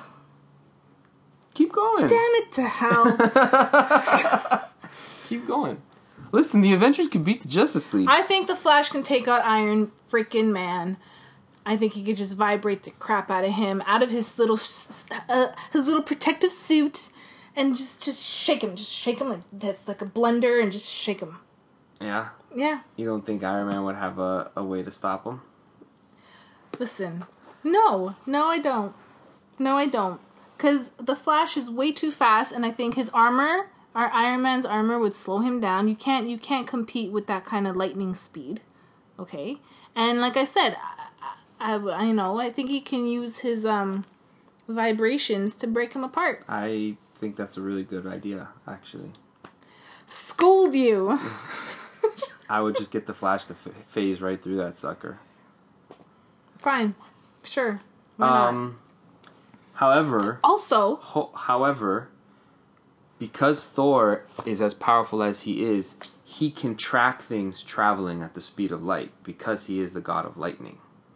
Keep going. damn it to hell. Keep going. Listen, the Avengers can beat the Justice League. I think the Flash can take out Iron freaking Man. I think he could just vibrate the crap out of him, out of his little, uh, his little protective suit, and just, just shake him, just shake him like this, like a blender, and just shake him. Yeah? Yeah. You don't think Iron Man would have a, a way to stop him? Listen. No. No, I don't. No, I don't. Because the Flash is way too fast, and I think his armor, our Iron Man's armor, would slow him down. You can't, you can't compete with that kind of lightning speed. Okay? And like I said, I, I, I know, I think he can use his um vibrations to break him apart. I think that's a really good idea, actually. Scold you! I would just get the Flash to f- phase right through that sucker. Fine. Sure. Why not? Um, however... Also... Ho- however, because Thor is as powerful as he is, he can track things traveling at the speed of light because he is the god of lightning.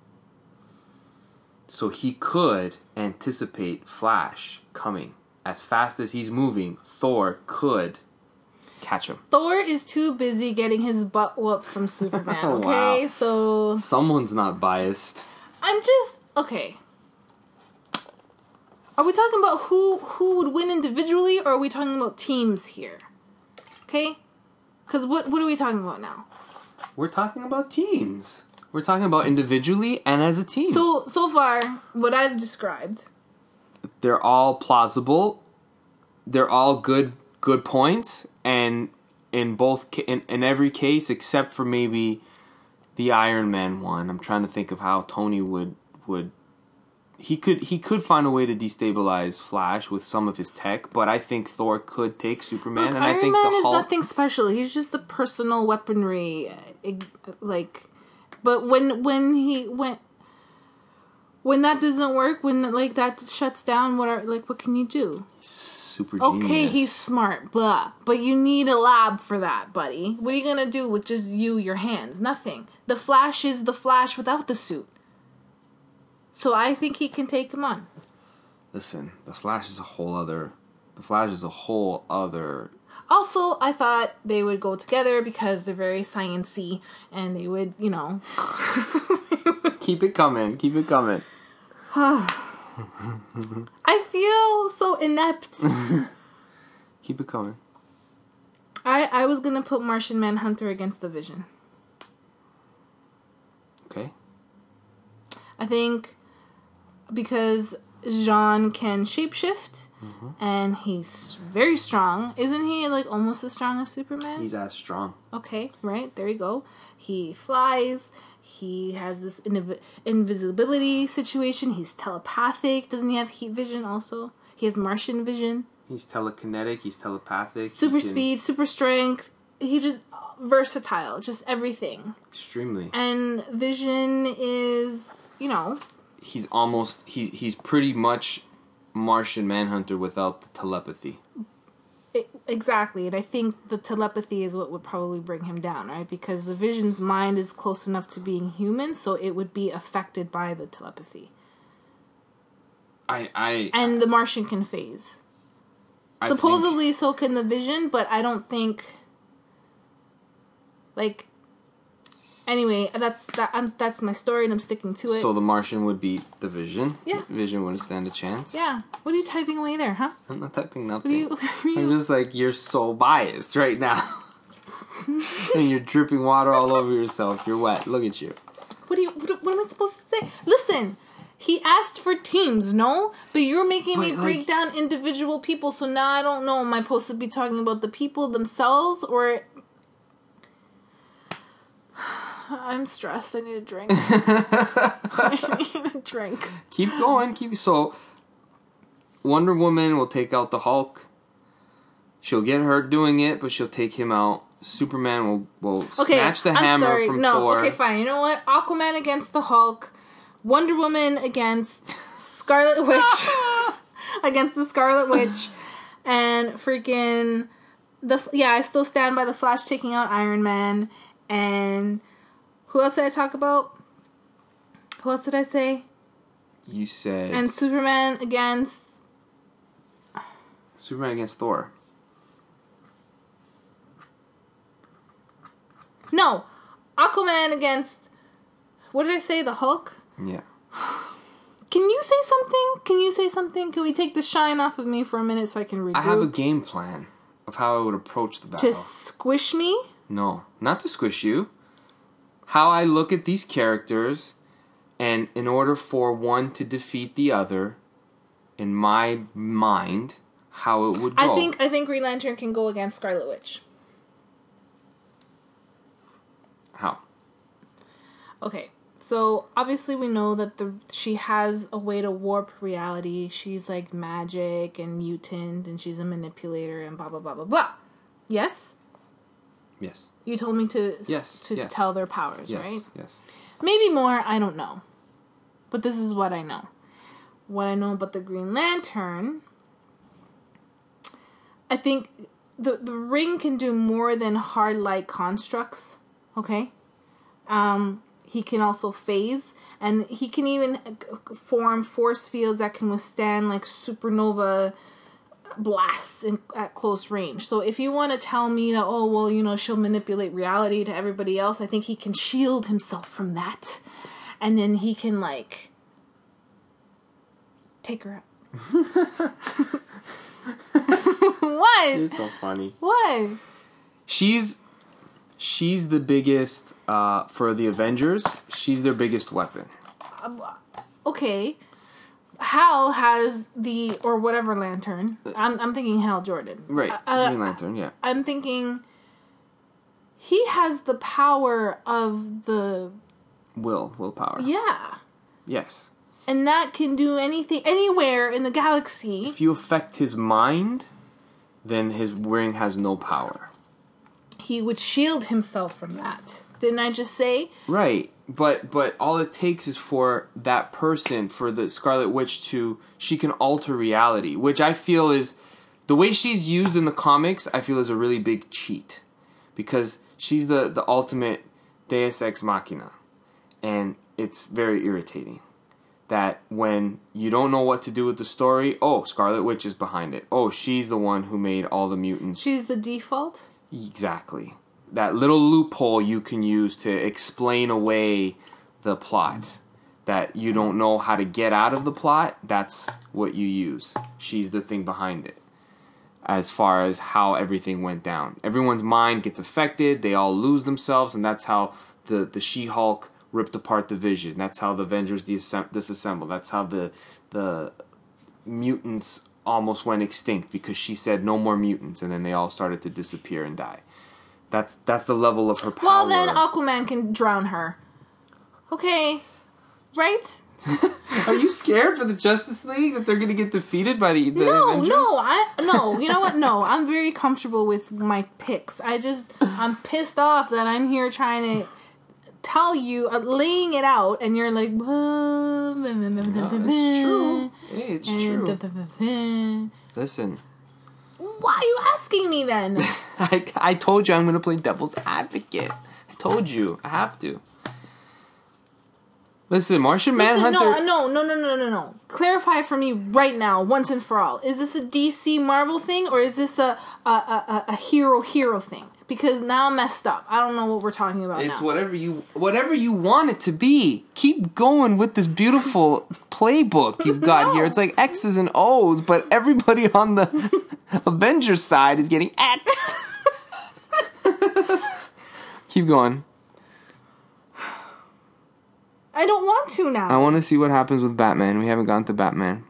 So he could anticipate Flash coming. As fast as he's moving, Thor could catch him. Thor is too busy getting his butt whooped from Superman, okay? Wow. So... Someone's not biased. I'm just... Okay. Are we talking about who, who would win individually, or are we talking about teams here? Okay? Because what, what are we talking about now? We're talking about teams. We're talking about individually and as a team. So, so far, what I've described... They're all plausible. They're all good good points, and in both ca- in, in every case except for maybe the Iron Man one. I'm trying to think of how Tony would would he could he could find a way to destabilize Flash with some of his tech, but I think Thor could take Superman. Look, and Iron I think Man the is Hulk, nothing special. He's just the personal weaponry, like. But when when he when when that doesn't work, when like that shuts down, what are like what can you do? super genius. Okay, he's smart, blah. But you need a lab for that, buddy. What are you gonna do with just you, your hands? Nothing. The Flash is the Flash without the suit. So I think he can take him on. Listen, the Flash is a whole other. The Flash is a whole other. Also, I thought they would go together because they're very sciencey, and they would, you know. Keep it coming. Keep it coming. I feel so inept. Keep it coming. I I was gonna put Martian Manhunter against the Vision. Okay. I think because Jean can shapeshift, mm-hmm. and he's very strong. Isn't he like almost as strong as Superman? He's as strong. Okay, right, there you go. He flies. He has this inv- invisibility situation. He's telepathic. Doesn't he have heat vision also? He has Martian vision. He's telekinetic. He's telepathic. Super he can... speed, super strength. He just versatile. Just everything. Extremely. And Vision is, you know... He's almost... He's, he's pretty much Martian Manhunter without the telepathy. It, exactly, and I think the telepathy is what would probably bring him down, right? Because the Vision's mind is close enough to being human, so it would be affected by the telepathy. I, I, and the Martian can phase. I Supposedly, think... so can the Vision, but I don't think. Like. Anyway, that's that. I'm, that's my story, and I'm sticking to it. So the Martian would beat the Vision. Yeah, Vision wouldn't stand a chance. Yeah. What are you typing away there, huh? I'm not typing nothing. What are you, what are you... I'm just like, you're so biased right now, and you're dripping water all over yourself. You're wet. Look at you. What do you? What, what am I supposed to say? Listen. He asked for teams, no? But you're making but me break like, down individual people, so now I don't know. Am I supposed to be talking about the people themselves, or... I'm stressed. I need a drink. I need a drink. Keep going. Keep... So, Wonder Woman will take out the Hulk. She'll get hurt doing it, but she'll take him out. Superman will, will okay, snatch the I'm hammer sorry. from no, Thor. Okay, fine. You know what? Aquaman against the Hulk. Wonder Woman against Scarlet Witch. against the Scarlet Witch. And freaking... the Yeah, I still stand by the Flash taking out Iron Man. And... Who else did I talk about? Who else did I say? You said... And Superman against... Superman against Thor. No! Aquaman against... What did I say? The Hulk? Yeah. Can you say something? Can you say something? Can we take the shine off of me for a minute so I can regroup? I have a game plan of how I would approach the battle. To squish me? No, not to squish you. How I look at these characters, and in order for one to defeat the other, in my mind, how it would go. I think I think Green Lantern can go against Scarlet Witch. How? Okay, so obviously we know that the she has a way to warp reality. She's like magic and mutant, and she's a manipulator and blah blah blah blah blah. Yes? Yes. You told me to Yes, to yes. tell their powers, Yes. right? Yes. Maybe more, I don't know. But this is what I know. What I know about the Green Lantern, I think the the ring can do more than hard light constructs, okay? Um, he can also phase, and he can even form force fields that can withstand like supernova blasts in, at close range. So if you want to tell me that, oh, well, you know, she'll manipulate reality to everybody else, I think he can shield himself from that. And then he can, like, take her out. What? You're so funny. What? She's she's the biggest uh, for the Avengers. She's their biggest weapon. Okay. Hal has the, or whatever lantern. I'm I'm thinking Hal Jordan. Right. Uh, Green Lantern, yeah. I'm thinking he has the power of the, Will, willpower. yeah. Yes. And that can do anything, anywhere in the galaxy. If you affect his mind, then his ring has no power. He would shield himself from that. Didn't I just say? Right. But but all it takes is for that person, for the Scarlet Witch to, she can alter reality, which I feel is, the way she's used in the comics, I feel is a really big cheat. Because she's the, the ultimate deus ex machina. And it's very irritating. That when you don't know what to do with the story, oh, Scarlet Witch is behind it. Oh, she's the one who made all the mutants. She's the default? Exactly. That little loophole you can use to explain away the plot. That you don't know how to get out of the plot, that's what you use. She's the thing behind it. As far as how everything went down. Everyone's mind gets affected, they all lose themselves, and that's how the, the She-Hulk ripped apart the Vision. That's how the Avengers disassemb- disassembled. That's how the the mutants almost went extinct because she said no more mutants, and then they all started to disappear and die. That's that's the level of her power. Well, then Aquaman can drown her. Okay. Right? Are you scared for the Justice League that they're going to get defeated by the, the no, Avengers? no, I no. You know what? No, I'm very comfortable with my picks. I just I'm pissed off that I'm here trying to tell you, uh, laying it out, and you're like, no, it's true. It's true. Listen. Why are you asking me then? I, I told you I'm going to play devil's advocate. I told you. I have to. Listen, Martian Listen, Manhunter... no, no, no, no, no, no, no. Clarify for me right now, once and for all. Is this a D C Marvel thing, or is this a a, a, a hero hero thing? Because now I'm messed up. I don't know what we're talking about It's now. whatever you whatever you want it to be. Keep going with this beautiful playbook you've got No. here. It's like X's and O's, but everybody on the Avengers side is getting X'd. Keep going. I don't want to now. I want to see what happens with Batman. We haven't gotten to Batman.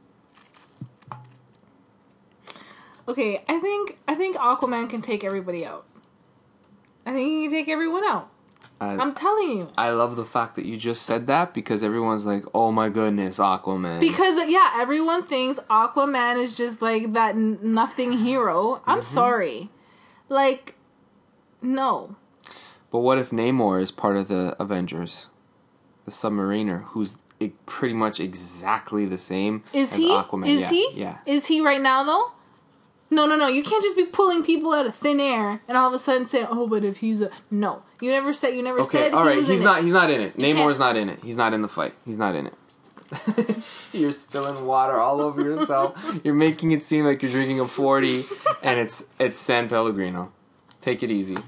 Okay, I think I think Aquaman can take everybody out. I think he can take everyone out. I, I'm telling you. I love the fact that you just said that because everyone's like, oh my goodness, Aquaman. Because, yeah, everyone thinks Aquaman is just like that n- nothing hero. I'm Mm-hmm. sorry. Like, no. But what if Namor is part of the Avengers? The Submariner, who's e- pretty much exactly the same Is as he? Aquaman. Is yeah, he? Yeah. Is he right now, though? No, no, no. You can't just be pulling people out of thin air and all of a sudden say, "Oh, but if he's a..." No. You never said, you never Okay, said all he right. was He's in not. it. He's not in it. You Namor's can't- not in it. He's not in the fight. He's not in it. You're spilling water all over yourself. You're making it seem like you're drinking a forty, and it's it's San Pellegrino. Take it easy.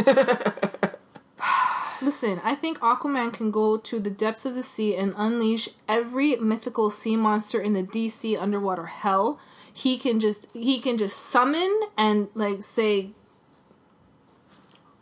Listen, I think Aquaman can go to the depths of the sea and unleash every mythical sea monster in the D C underwater hell. He can just he can just summon and like say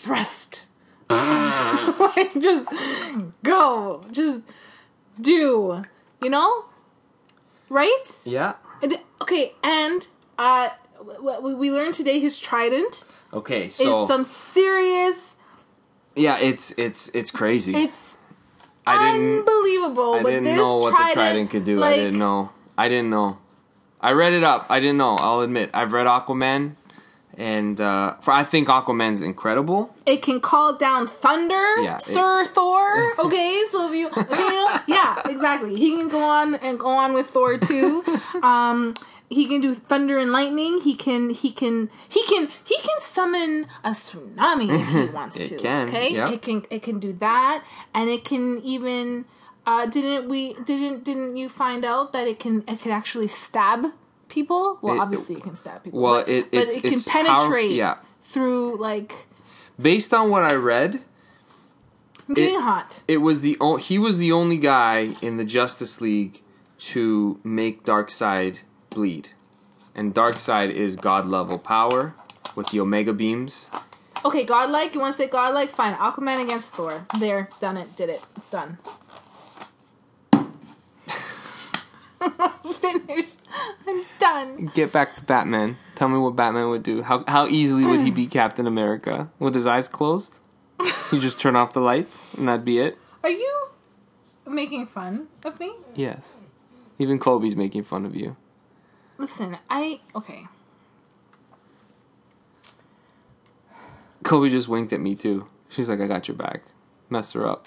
thrust. Like, just go. Just do. You know? Right? Yeah. And, okay, and uh, what we learned today, his trident Okay, so is some serious... Yeah, it's it's it's crazy. It's I didn't, unbelievable. I but didn't this know what trident, the trident could do. Like, I didn't know. I didn't know. I read it up. I didn't know. I'll admit. I've read Aquaman, and uh, for I think Aquaman's incredible. It can call down thunder, Yeah, Sir it, Thor. Okay, so if you, okay, you know, yeah, exactly. He can go on and go on with Thor too. Um, he can do thunder and lightning. He can, he can, he can, he can summon a tsunami if he wants it to. Can, okay, yep. it can, it can do that, and it can even. Uh, didn't we? Didn't didn't you find out that it can? It can actually stab people. Well, It- obviously, it can stab people. well, but, it- but it's- it can it's penetrate powerf- yeah. through like. Based on what I read, I'm getting It- hot. it was the o- he was the only guy in the Justice League to make Darkseid bleed, and Darkseid is god level power with the Omega beams. Okay, godlike. You want to say godlike? Fine. Aquaman against Thor. There, done it. Did it. It's done. Finished. I'm done. Get back to Batman. Tell me what Batman would do. How how easily would he beat Captain America? With his eyes closed? You just turn off the lights and that'd be it? Are you making fun of me? Yes. Even Kobe's making fun of you. Listen, I okay. Kobe just winked at me too. She's like, I got your back. Mess her up.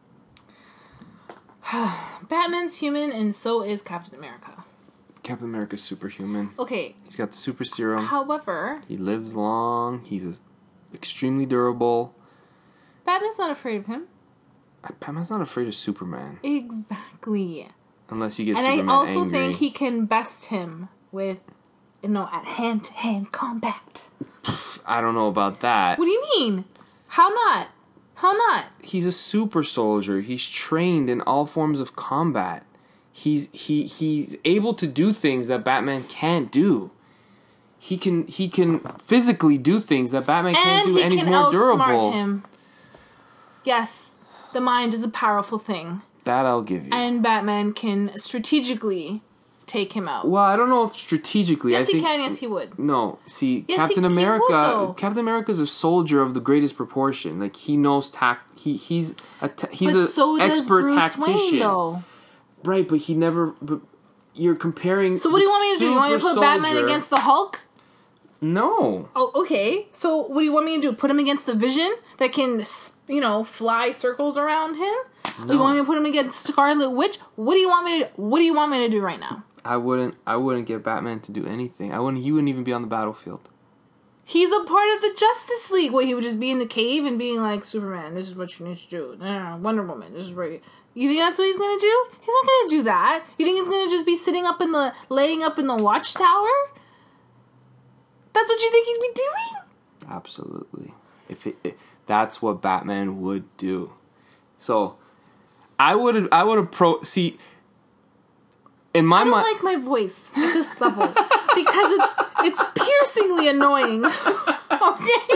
Batman's human, and so is Captain America. Captain America's superhuman. Okay. He's got the super serum. However, He lives long. He's a, extremely durable. Batman's not afraid of him. Batman's not afraid of Superman. Exactly. Unless you get And Superman I also angry. think he can best him with, you know, at hand-to-hand combat. I don't know about that. What do you mean? How not? How not? He's a super soldier. He's trained in all forms of combat. He's he he's able to do things that Batman can't do. He can he can physically do things that Batman can't And do, he and he's can more outsmart durable. him. Yes, the mind is a powerful thing, That I'll give you. and Batman can strategically take him out. Well, I don't know if strategically. Yes, I think, he can. Yes, he would. No, see, Yes, Captain he- he America. would, though. Captain America's a soldier of the greatest proportion. Like he knows tact. He he's a ta- he's But a so does expert Bruce tactician. Wayne, though. Right, but he never. But you're comparing. So what do you want me to do? You want me to put super Batman soldier- against the Hulk? No. Oh, okay. So what do you want me to do? Put him against the Vision that can, you know, fly circles around him? Or you No. want me to put him against Scarlet Witch? What do you want me to? What do you want me to do right now? I wouldn't. I wouldn't get Batman to do anything. I wouldn't. He wouldn't even be on the battlefield. He's a part of the Justice League. Where he would just be in the cave and being like, Superman, this is what you need to do. Nah, Wonder Woman, this is where you... You think that's what he's gonna do? He's not gonna do that. You think he's gonna just be sitting up in the... laying up in the watchtower? That's what you think he'd be doing? Absolutely. If it, it that's what Batman would do. So, I would. I would approach. See, in my I don't mind, like my voice at this level. Because it's it's piercingly annoying. Okay?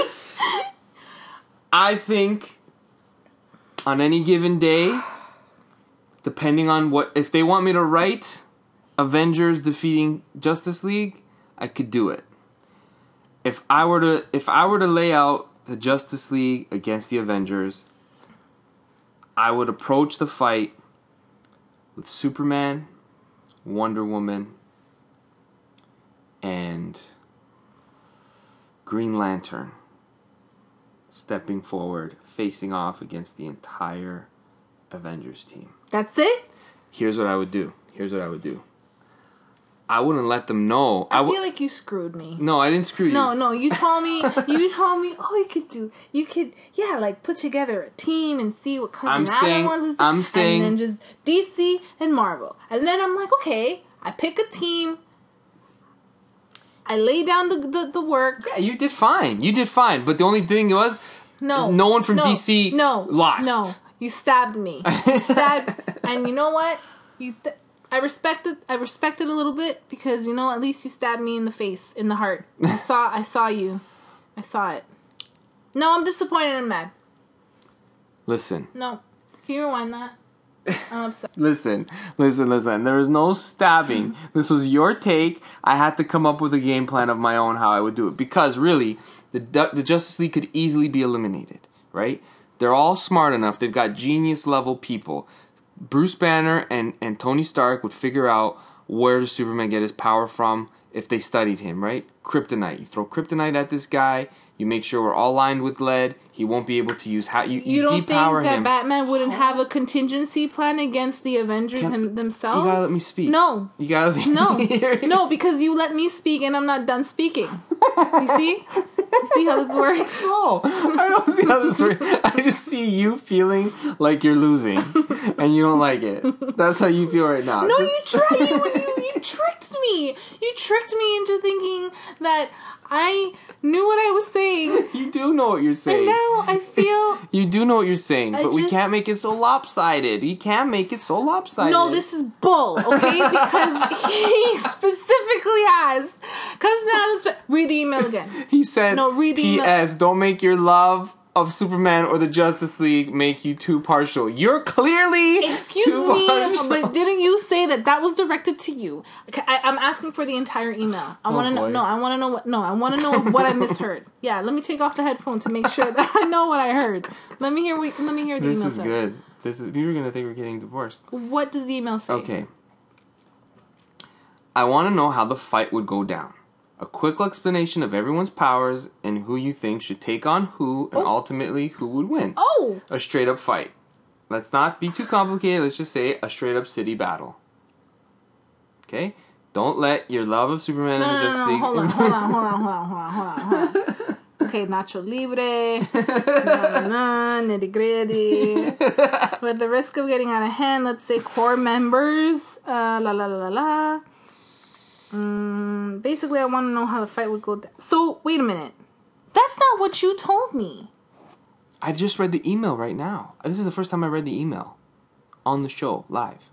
I think on any given day, depending on what, if they want me to write Avengers defeating Justice League, I could do it. If I were to, if I were to lay out the Justice League against the Avengers, I would approach the fight with Superman, Wonder Woman, and Green Lantern stepping forward, facing off against the entire Avengers team. That's it? Here's what I would do. Here's what I would do. I wouldn't let them know. I, I feel would. like you screwed me. No, I didn't screw you. No, no, you told me, you told me, oh, you could do, you could, yeah, like, put together a team and see what Cousin I'm Adam saying- wants to do. I'm saying- And then just D C and Marvel. And then I'm like, okay, I pick a team, I lay down the, the, the work. Yeah, you did fine. You did fine. But the only thing was, No. no one from no, D C no, lost. No, you stabbed me. You stabbed, and you know what? You, st- I respect it. I respect it a little bit because you know at least you stabbed me in the face, in the heart. I saw. I saw you. I saw it. No, I'm disappointed and mad. Listen. No. Can you rewind that? I'm upset. Listen, listen, listen. There was no stabbing. This was your take. I had to come up with a game plan of my own how I would do it. Because, really, the, the Justice League could easily be eliminated, right? They're all smart enough. They've got genius-level people. Bruce Banner and, and Tony Stark would figure out where does Superman get his power from if they studied him, right? Kryptonite. You throw kryptonite at this guy. You make sure we're all lined with lead. He won't be able to use how you, you, you don't depower think that him. Batman wouldn't have a contingency plan against the Avengers Can, him, themselves? You gotta let me speak. No. You gotta let me No. hear. No, because you let me speak and I'm not done speaking. You see? You see how this works? No, I don't see how this works. I just see you feeling like you're losing and you don't like it. That's how you feel right now. No, you tried. You, you, you tricked me. You tricked me into thinking that I knew what I was saying. You do know what you're saying. And now I feel... You do know what you're saying, I but we just- can't make it so lopsided. You can't make it so lopsided. No, this is bull, okay? Because he specifically asked... Cousin Adam's... Read the email again. He said, No, read the P email. S don't make your love of Superman or the Justice League make you too partial. You're clearly Excuse too me, partial. but didn't you say that that was directed to you? Okay, I, I'm asking for the entire email. I Oh, want to know. boy. No, I want to know what. No, I want to know what I misheard. Yeah, let me take off the headphone to make sure that I know what I heard. Let me hear. What, let me hear the This email. is say. good. This is. We were gonna think we're getting divorced. What does the email say? Okay. I want to know how the fight would go down. A quick explanation of everyone's powers and who you think should take on who and Oh. ultimately who would win. Oh, A straight up fight. Let's not be too complicated. Let's just say a straight up city battle. Okay? Don't let your love of Superman no, and no, the no, Justice no, League... hold on, hold on, hold on, hold on, hold on, hold on, hold on. Okay, Nacho Libre, na, na, na, nitty gritty. With the risk of getting out of hand, let's say core members. Uh, la la la la la. Um, basically, I want to know how the fight would go down. So, wait a minute. That's not what you told me. I just read the email right now. This is the first time I read the email. On the show, live.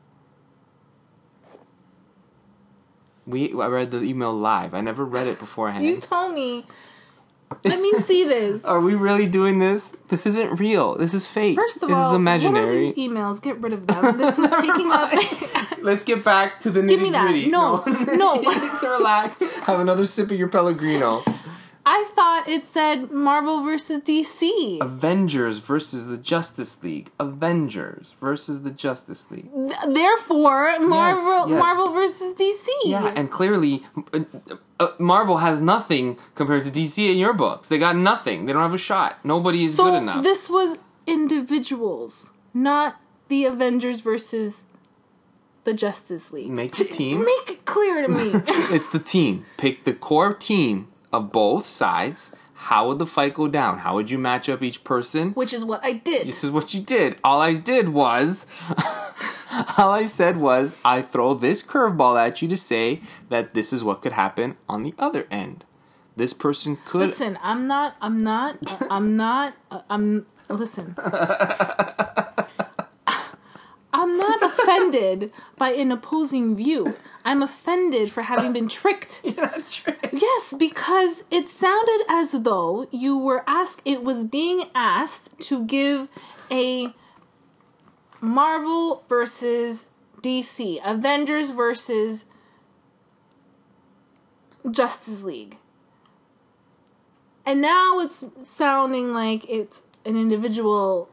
We I read the email live. I never read it beforehand. You told me. Let me see this. Are we really doing this? This isn't real. This is fake. First of this all, is imaginary. what are these emails? Get rid of them. This is taking up... Let's get back to the nitty Give me that. gritty. No, no. You need to relax. Have another sip of your Pellegrino. I thought it said Marvel versus D C. Avengers versus the Justice League. Avengers versus the Justice League. Therefore, Marvel yes. Marvel versus D C. Yeah, and clearly, uh, uh, Marvel has nothing compared to D C in your books. They got nothing. They don't have a shot. Nobody is so good enough. this was individuals, not the Avengers versus the Justice League. Make the team. Make it clear to me. It's the team. Pick the core team of both sides. How would the fight go down? How would you match up each person? Which is what I did. This is what you did. All I did was... all I said was, I throw this curveball at you to say that this is what could happen on the other end. This person could... Listen, I'm not, I'm not, uh, I'm not, uh, I'm, listen. I'm not offended by an opposing view. I'm offended for having been tricked. You're not tricked. Yes, because it sounded as though you were asked, it was being asked to give a Marvel versus D C, Avengers versus Justice League. And now it's sounding like it's an individual.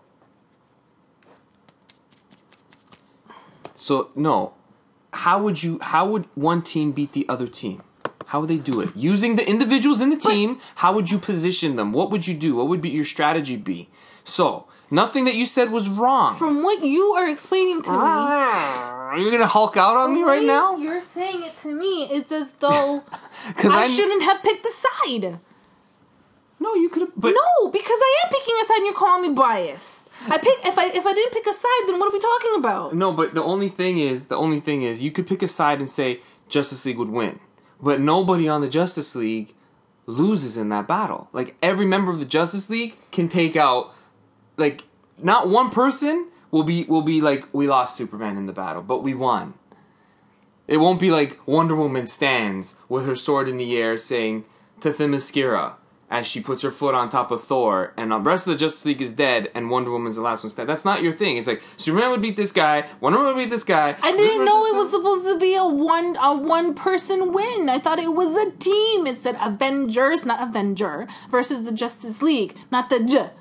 So, no. How would you? How would one team beat the other team? How would they do it? Using the individuals in the team, how would you position them? What would you do? What would be your strategy be? So, nothing that you said was wrong. From what you are explaining to me, Are you gonna Hulk out on me right way now? You're saying it to me. It's as though Because I shouldn't have picked the side. No, you could have. But No, because I am picking a side and you're calling me biased. I pick if I if I didn't pick a side, then what are we talking about? no, but the only thing is, the only thing is, you could pick a side and say Justice League would win, but nobody on the Justice League loses in that battle. Like every member of the Justice League can take out, like not one person will be will be like we lost Superman in the battle, but we won. It won't be like Wonder Woman stands with her sword in the air saying to Themyscira, as she puts her foot on top of Thor, and the rest of the Justice League is dead, and Wonder Woman's the last one standing. That's not your thing. It's like Superman would beat this guy, Wonder Woman would beat this guy. I didn't know it was supposed to be a one a one person win. I thought it was a team. It said Avengers, not Avenger, versus the Justice League, not the J.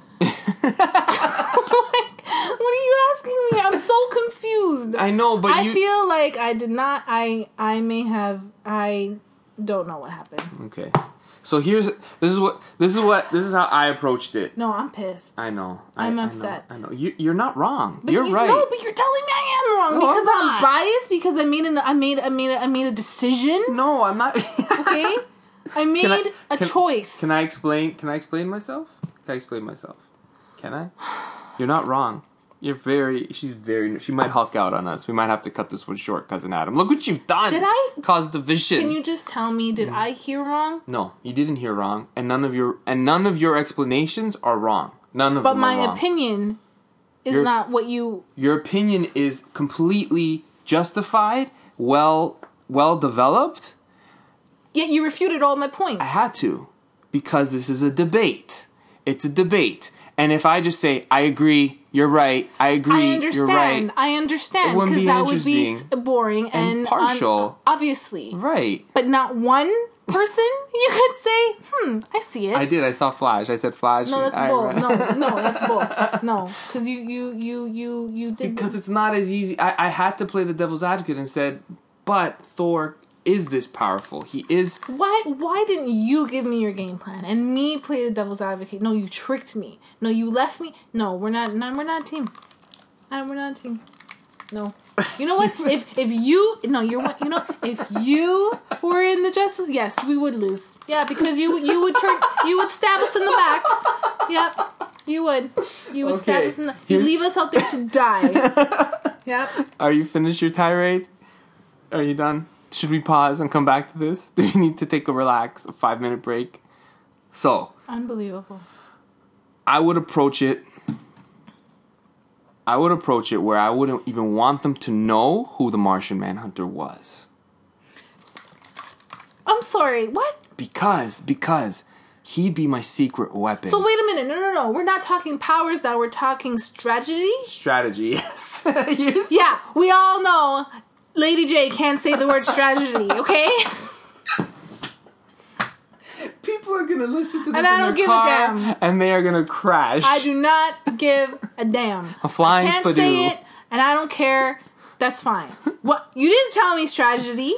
Like, what are you asking me? I'm so confused. I know, but I you... feel like I did not. I I may have. I don't know what happened. Okay. So here's this is what this is what this is how I approached it. No, I'm pissed. I know. I'm I, upset. I know. I know. You, you're not wrong. But you're you, right. No, but you're telling me I am wrong No, because I'm I'm, not. biased because I made an I made I made a, I made a decision. No, I'm not. Okay, I made I, a can, choice. Can I explain? Can I explain myself? Can I explain myself? Can I? You're not wrong. You're very. She's very. She might Hulk out on us. We might have to cut this one short, Cousin Adam. Look what you've done. Did I cause division? Can you just tell me? Did mm. I hear wrong? No, you didn't hear wrong, and none of your and none of your explanations are wrong. None of but them. But my my opinion is your, not what you. Your opinion is completely justified, well, well developed. Yet you refuted all my points. I had to, because this is a debate. It's a debate. And if I just say, I agree, you're right, I agree, I understand, you're right. I understand. Because be that would be boring and, and partial. Un- obviously. Right. But not one person you could say, hmm, I see it. I did, I saw Flash. I said Flash. No, that's I, bull. No, no, that's bull. No, because you, you, you, you, you did. Because it's not as easy. I, I had to play the devil's advocate and said, but Thor is this powerful. He is. Why Why didn't you give me your game plan and me play the devil's advocate? No, you tricked me. No, you left me. No, we're not. No, we're not a team. No, we're not a team. No. You know what? if if you no, you're you know if you were in the Justice, yes, we would lose. Yeah, because you you would turn you would stab us in the back. Yep, you would. You would okay. stab us in the. You leave us out there to die. Yep. Are you finished your tirade? Are you done? Should we pause and come back to this? Do we need to take a relax, a five minute break? So. Unbelievable. I would approach it. I would approach it where I wouldn't even want them to know who the Martian Manhunter was. I'm sorry, what? Because, because he'd be my secret weapon. So wait a minute, no, no, no. We're not talking powers now, we're talking strategy? Strategy, yes. Yeah, we all know Lady J can't say the word strategy, okay? People are gonna listen to this and in I don't their give car, a damn. And they are gonna crash. I do not give a damn. A flying I can't Purdue. say it, and I don't care. That's fine. What? You didn't tell me strategy.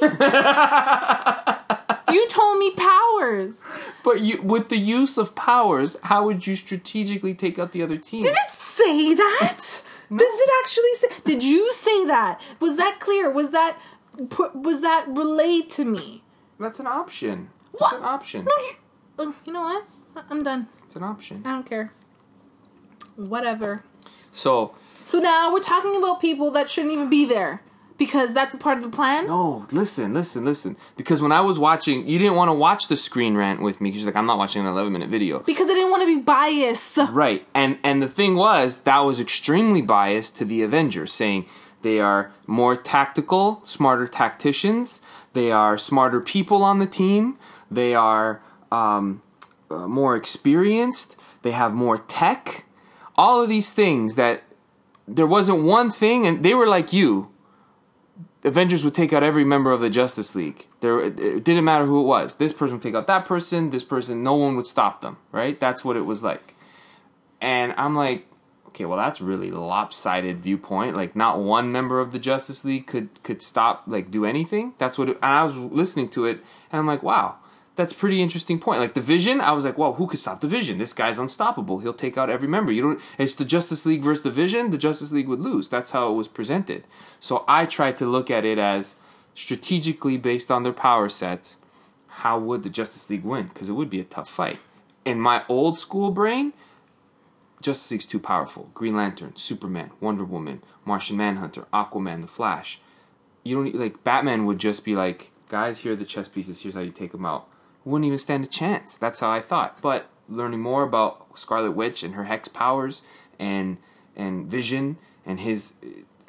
You told me powers. But you, with the use of powers, how would you strategically take out the other team? Did it say that? No. Does it actually say? Did you say that? Was that clear? Was that was that relayed to me? That's an option. What? It's an option. No, you, uh, you know what? I'm done. It's an option. I don't care. Whatever. So. So now we're talking about people that shouldn't even be there. Because that's a part of the plan? No, listen, listen, listen. Because when I was watching, you didn't want to watch the screen rant with me. Because you're like, I'm not watching an eleven minute video. Because I didn't want to be biased. Right. And and the thing was, that was extremely biased to the Avengers, saying they are more tactical, smarter tacticians. They are smarter people on the team. They are um, uh, more experienced. They have more tech. All of these things that there wasn't one thing, and they were like you. Avengers would take out every member of the Justice League. There, it didn't matter who it was. This person would take out that person, this person, no one would stop them, right? That's what it was like. And I'm like, okay, well, that's really lopsided viewpoint. Like, not one member of the Justice League could, could stop, like, do anything. That's what it, and I was listening to it, and I'm like, wow, that's a pretty interesting point. Like, the Vision, I was like, well, who could stop the Vision? This guy's unstoppable. He'll take out every member. You don't. It's the Justice League versus the Vision. The Justice League would lose. That's how it was presented. So I tried to look at it as strategically based on their power sets. How would the Justice League win? Because it would be a tough fight. In my old school brain, Justice League's too powerful. Green Lantern, Superman, Wonder Woman, Martian Manhunter, Aquaman, The Flash. You don't like Batman would just be like, guys, here are the chess pieces. Here's how you take them out. Wouldn't even stand a chance. That's how I thought. But learning more about Scarlet Witch and her hex powers and and Vision and his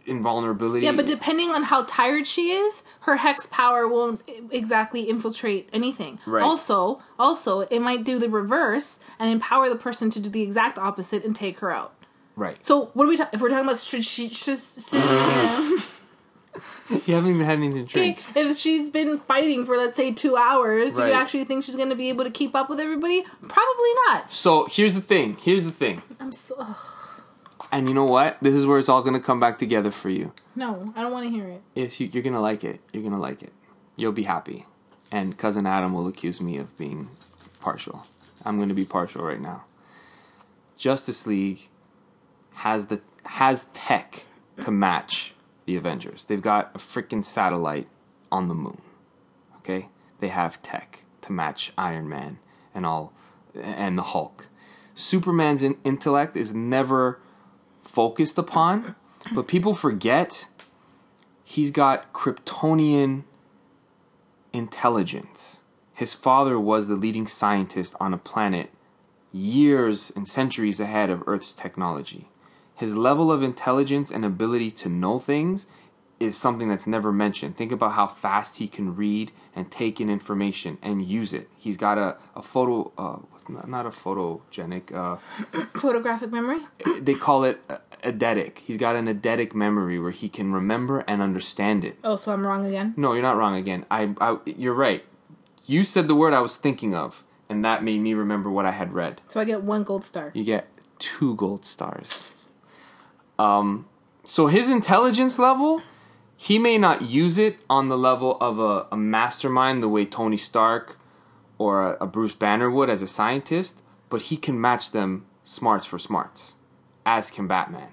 invulnerability. Yeah, but depending on how tired she is, her hex power won't exactly infiltrate anything. Right. Also, also, it might do the reverse and empower the person to do the exact opposite and take her out. Right. So, what are we talking? If we're talking about should she should, should You haven't even had anything to drink. Okay, if she's been fighting for, let's say, two hours, do Right. you actually think she's going to be able to keep up with everybody? Probably not. So here's the thing. Here's the thing. I'm so... ugh. And you know what? This is where it's all going to come back together for you. No, I don't want to hear it. It's, you, you're going to like it. You're going to like it. You'll be happy. And Cousin Adam will accuse me of being partial. I'm going to be partial right now. Justice League has the has tech to match the Avengers. They've got a freaking satellite on the moon. Okay? They have tech to match Iron Man and all and the Hulk. Superman's in- intellect is never focused upon, but people forget he's got Kryptonian intelligence. His father was the leading scientist on a planet years and centuries ahead of Earth's technology. His level of intelligence and ability to know things is something that's never mentioned. Think about how fast he can read and take in information and use it. He's got a, a photo, uh, not a photogenic, uh, Photographic memory? they call it eidetic. He's got an eidetic memory where he can remember and understand it. Oh, so I'm wrong again? No, you're not wrong again. I, I, you're right. You said the word I was thinking of, and that made me remember what I had read. So I get one gold star. You get two gold stars. Um, so his intelligence level, he may not use it on the level of a, a mastermind the way Tony Stark or a, a Bruce Banner would as a scientist, but he can match them smarts for smarts, as can Batman.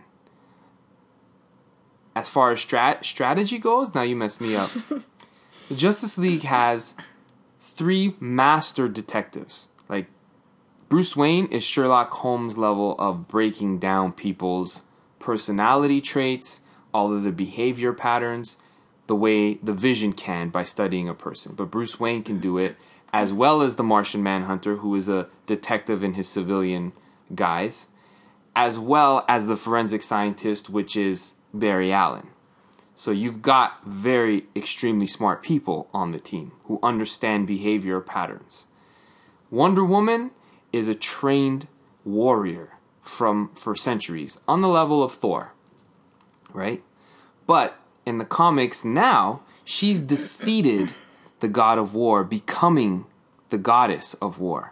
As far as strat- strategy goes, now you messed me up. The Justice League has three master detectives. Like, Bruce Wayne is Sherlock Holmes level of breaking down people's personality traits, all of the behavior patterns, the way the Vision can by studying a person. But Bruce Wayne can do it, as well as the Martian Manhunter, who is a detective in his civilian guise, as well as the forensic scientist, which is Barry Allen. So you've got very extremely smart people on the team who understand behavior patterns. Wonder Woman is a trained warrior from for centuries on the level of Thor, right? But in the comics now, she's defeated the god of war, becoming the goddess of war.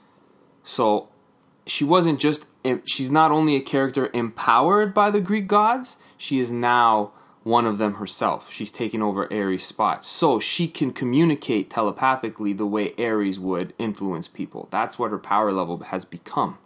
So she wasn't just, she's not only a character empowered by the Greek gods, she is now one of them herself. She's taken over Ares' spot. So she can communicate telepathically the way Ares would influence people. That's what her power level has become.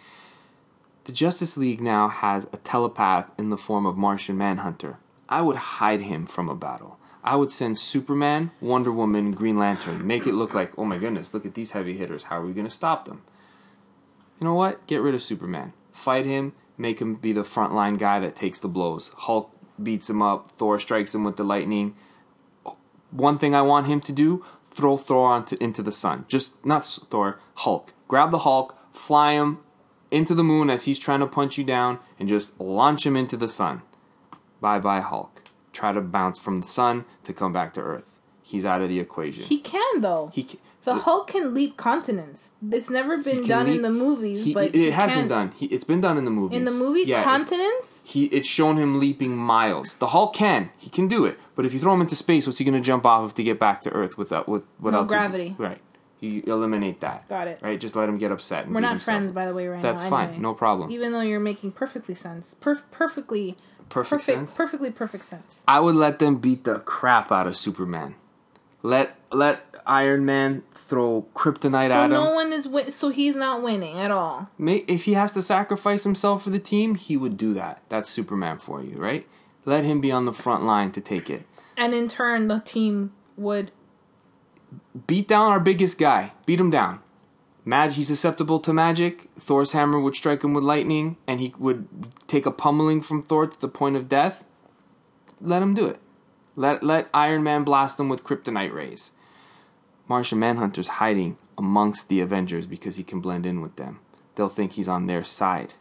The Justice League now has a telepath in the form of Martian Manhunter. I would hide him from a battle. I would send Superman, Wonder Woman, Green Lantern. Make it look like, oh my goodness, look at these heavy hitters. How are we going to stop them? You know what? Get rid of Superman. Fight him. Make him be the frontline guy that takes the blows. Hulk beats him up. Thor strikes him with the lightning. One thing I want him to do, throw Thor onto, into the sun. Just, not Thor, Hulk. Grab the Hulk, fly him into the moon as he's trying to punch you down, and just launch him into the sun. Bye-bye, Hulk. Try to bounce from the sun to come back to Earth. He's out of the equation. He can, though. He can. The Hulk can leap continents. It's never been done leap, in the movies, he, but it he has can. been done. He, it's been done in the movies. In the movie, yeah, continents? It, he it's shown him leaping miles. The Hulk can. He can do it. But if you throw him into space, what's he going to jump off of to get back to Earth without with without no gravity? The, right. You eliminate that. Got it. Right. Just let him get upset. And We're beat not himself. friends, by the way, right That's now. fine. Anyway. No problem. Even though you're making perfectly sense, Perf- perfectly, Perfect perfect, sense? perfectly perfect sense. I would let them beat the crap out of Superman. Let let Iron Man throw kryptonite So at him. no one is win- so he's not winning at all. May- if he has to sacrifice himself for the team, he would do that. That's Superman for you, right? Let him be on the front line to take it. And in turn, the team would Beat down our biggest guy. Beat him down. Mag- he's susceptible to magic. Thor's hammer would strike him with lightning, and he would take a pummeling from Thor to the point of death. Let him do it. Let let Iron Man blast him with kryptonite rays. Martian Manhunter's hiding amongst the Avengers because he can blend in with them. They'll think he's on their side.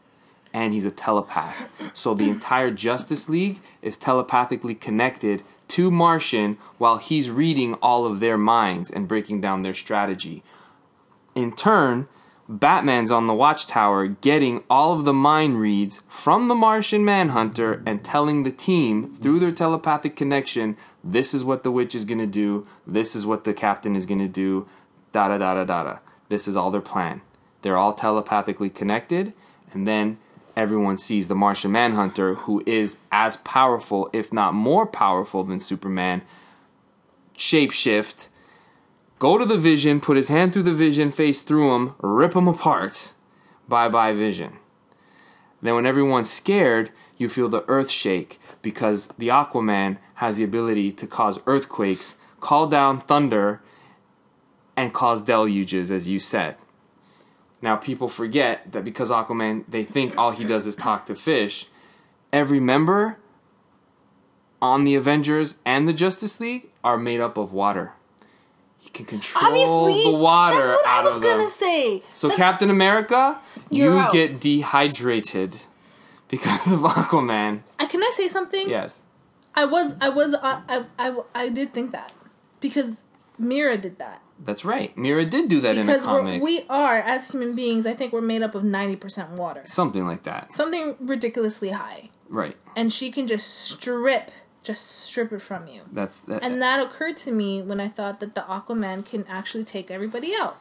and he's a telepath. So the entire Justice League is telepathically connected to Martian while he's reading all of their minds and breaking down their strategy. In turn, Batman's on the Watchtower getting all of the mind reads from the Martian Manhunter and telling the team through their telepathic connection, this is what the witch is going to do, this is what the captain is going to do, da-da-da-da-da-da. This is all their plan. They're all telepathically connected, and then everyone sees the Martian Manhunter, who is as powerful, if not more powerful than Superman, shapeshift, go to the Vision, put his hand through the Vision, face through him, rip him apart. Bye-bye, Vision. Then when everyone's scared, you feel the earth shake because the Aquaman has the ability to cause earthquakes, call down thunder, and cause deluges, as you said. Now, people forget that because Aquaman, they think all he does is talk to fish. Every member on the Avengers and the Justice League are made up of water. He can control Obviously, the water that's what out I was of them. gonna say. So That's, Captain America, You're you out. get dehydrated because of Aquaman. uh, can I say something? Yes. I was, I was, I, I, I, I did think that because Mira did that. That's right. Mira did do that Because in a comic. we're, we are, as human beings, I think we're made up of ninety percent water. Something like that. Something ridiculously high. Right. And she can just strip, just strip it from you. That's that. And that occurred to me when I thought that the Aquaman can actually take everybody out.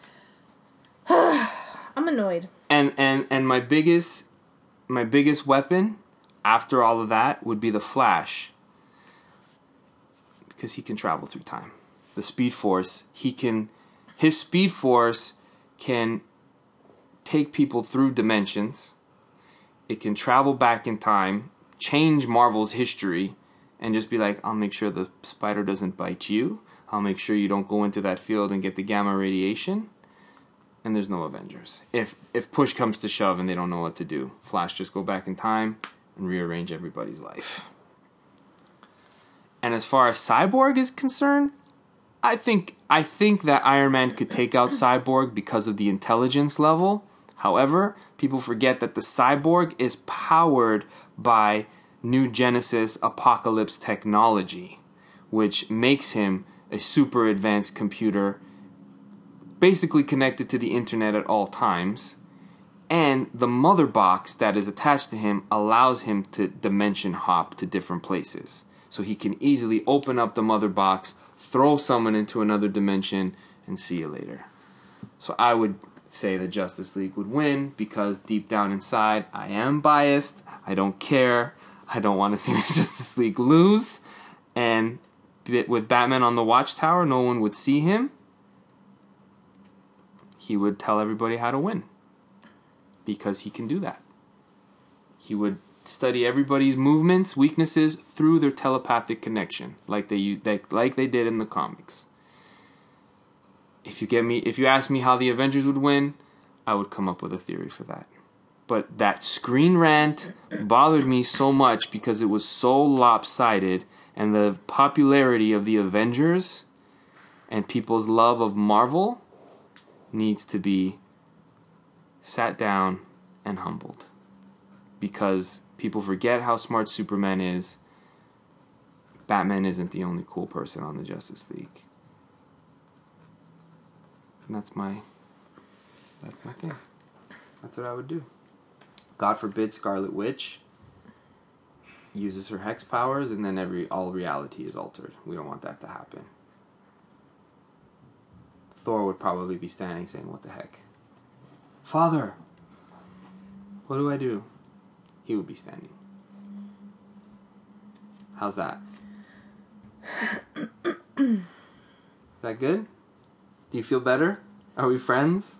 I'm annoyed. And and and my biggest my biggest weapon after all of that would be the Flash. Because he can travel through time. The Speed Force, he can his Speed Force can take people through dimensions. It can travel back in time, change Marvel's history, and just be like, I'll make sure the spider doesn't bite you. I'll make sure you don't go into that field and get the gamma radiation. And there's no Avengers. If if push comes to shove and they don't know what to do, Flash just go back in time and rearrange everybody's life. And as far as Cyborg is concerned, I think I think that Iron Man could take out Cyborg because of the intelligence level. However, people forget that the Cyborg is powered by New Genesis Apocalypse technology, which makes him a super advanced computer, basically connected to the internet at all times. And the mother box that is attached to him allows him to dimension hop to different places. So he can easily open up the mother box, throw someone into another dimension, and see you later. So I would say the Justice League would win because deep down inside, I am biased. I don't care. I don't want to see the Justice League lose. And with Batman on the Watchtower, no one would see him. He would tell everybody how to win because he can do that. He would study everybody's movements, weaknesses through their telepathic connection, like they like, like they did in the comics. If you get me, if you ask me how the Avengers would win, I would come up with a theory for that. But that screen rant bothered me so much because it was so lopsided, and the popularity of the Avengers and people's love of Marvel needs to be sat down and humbled. Because people forget how smart Superman is. Batman isn't the only cool person on the Justice League. And that's my that's my thing. That's what I would do. God forbid Scarlet Witch uses her hex powers and then every all reality is altered. We don't want that to happen. Thor would probably be standing saying, what the heck? Father, what do I do? He would be standing. How's that? Is that good? Do you feel better? Are we friends?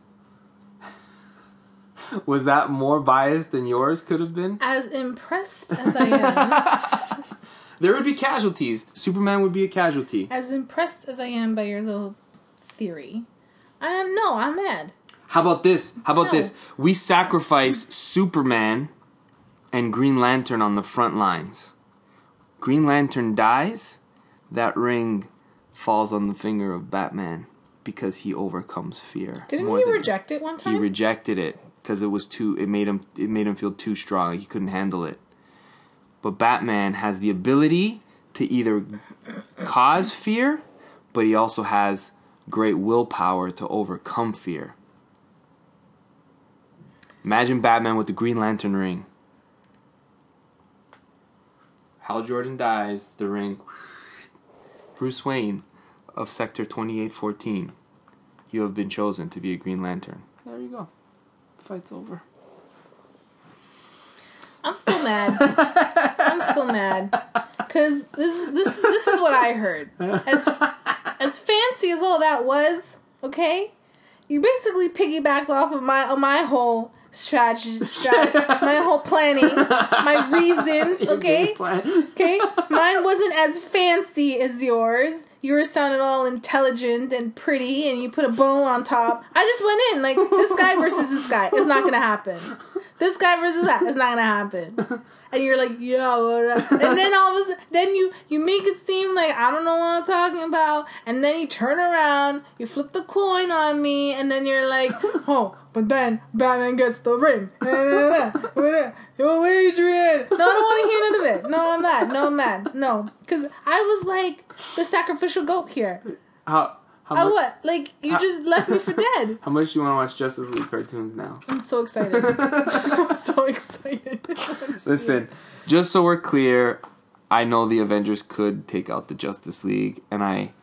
Was that more biased than yours could have been? As impressed as I am... There would be casualties. Superman would be a casualty. As impressed as I am by your little theory, I am... No, I'm mad. How about this? How about No. this? We sacrifice Superman and Green Lantern on the front lines. Green Lantern dies, that ring falls on the finger of Batman because he overcomes fear. Didn't more he than- reject it one time? He rejected it. because it was too. It made him. It made him feel too strong. He couldn't handle it. But Batman has the ability to either cause fear, but he also has great willpower to overcome fear. Imagine Batman with the Green Lantern ring. Hal Jordan dies, the ring. Bruce Wayne of Sector twenty-eight fourteen. You have been chosen to be a Green Lantern. There you go. Fight's over. I'm still mad. I'm still mad. Cause this this this is what I heard. As as fancy as all that was, okay? You basically piggybacked off of my of my whole strategy, strat, my whole planning, my reasons, okay? Okay? Mine wasn't as fancy as yours. Yours sounded all intelligent and pretty, and you put a bow on top. I just went in, like, this guy versus this guy. It's not gonna happen. This guy versus that. It's not gonna happen. And you're like, yeah, whatever. And then all of a sudden, then you, you make it seem like I don't know what I'm talking about. And then you turn around, you flip the coin on me, and then you're like, oh, but then Batman gets the ring. Oh, Adrian. No, I don't want to hear none of it. No, I'm mad. No, I'm mad. No. Because I was like the sacrificial goat here. How, how I much, what? Like, you how, just left me for dead. How much do you want to watch Justice League cartoons now? I'm so excited. I'm so excited. Listen, just so we're clear, I know the Avengers could take out the Justice League, and I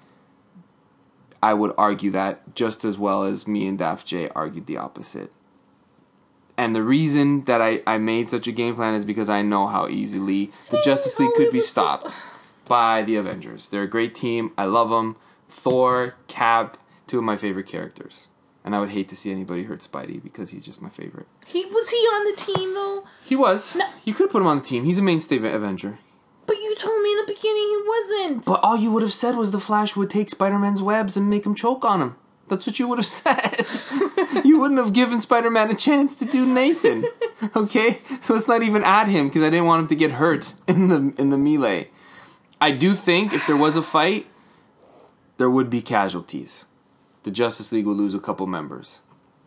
I would argue that just as well as me and Daph J argued the opposite. And the reason that I, I made such a game plan is because I know how easily the Hey, Justice League oh, could it be was stopped so- by the Avengers. They're a great team. I love them. Thor, Cap, two of my favorite characters. And I would hate to see anybody hurt Spidey because he's just my favorite. He was he on the team though? He was. No. You could have put him on the team. He's a mainstay Avenger. But you told me in the beginning he wasn't. But all you would have said was the Flash would take Spider-Man's webs and make him choke on him. That's what you would have said. You wouldn't have given Spider-Man a chance to do Nathan. Okay? So let's not even add him because I didn't want him to get hurt in the in the melee. I do think if there was a fight, there would be casualties. The Justice League would lose a couple members.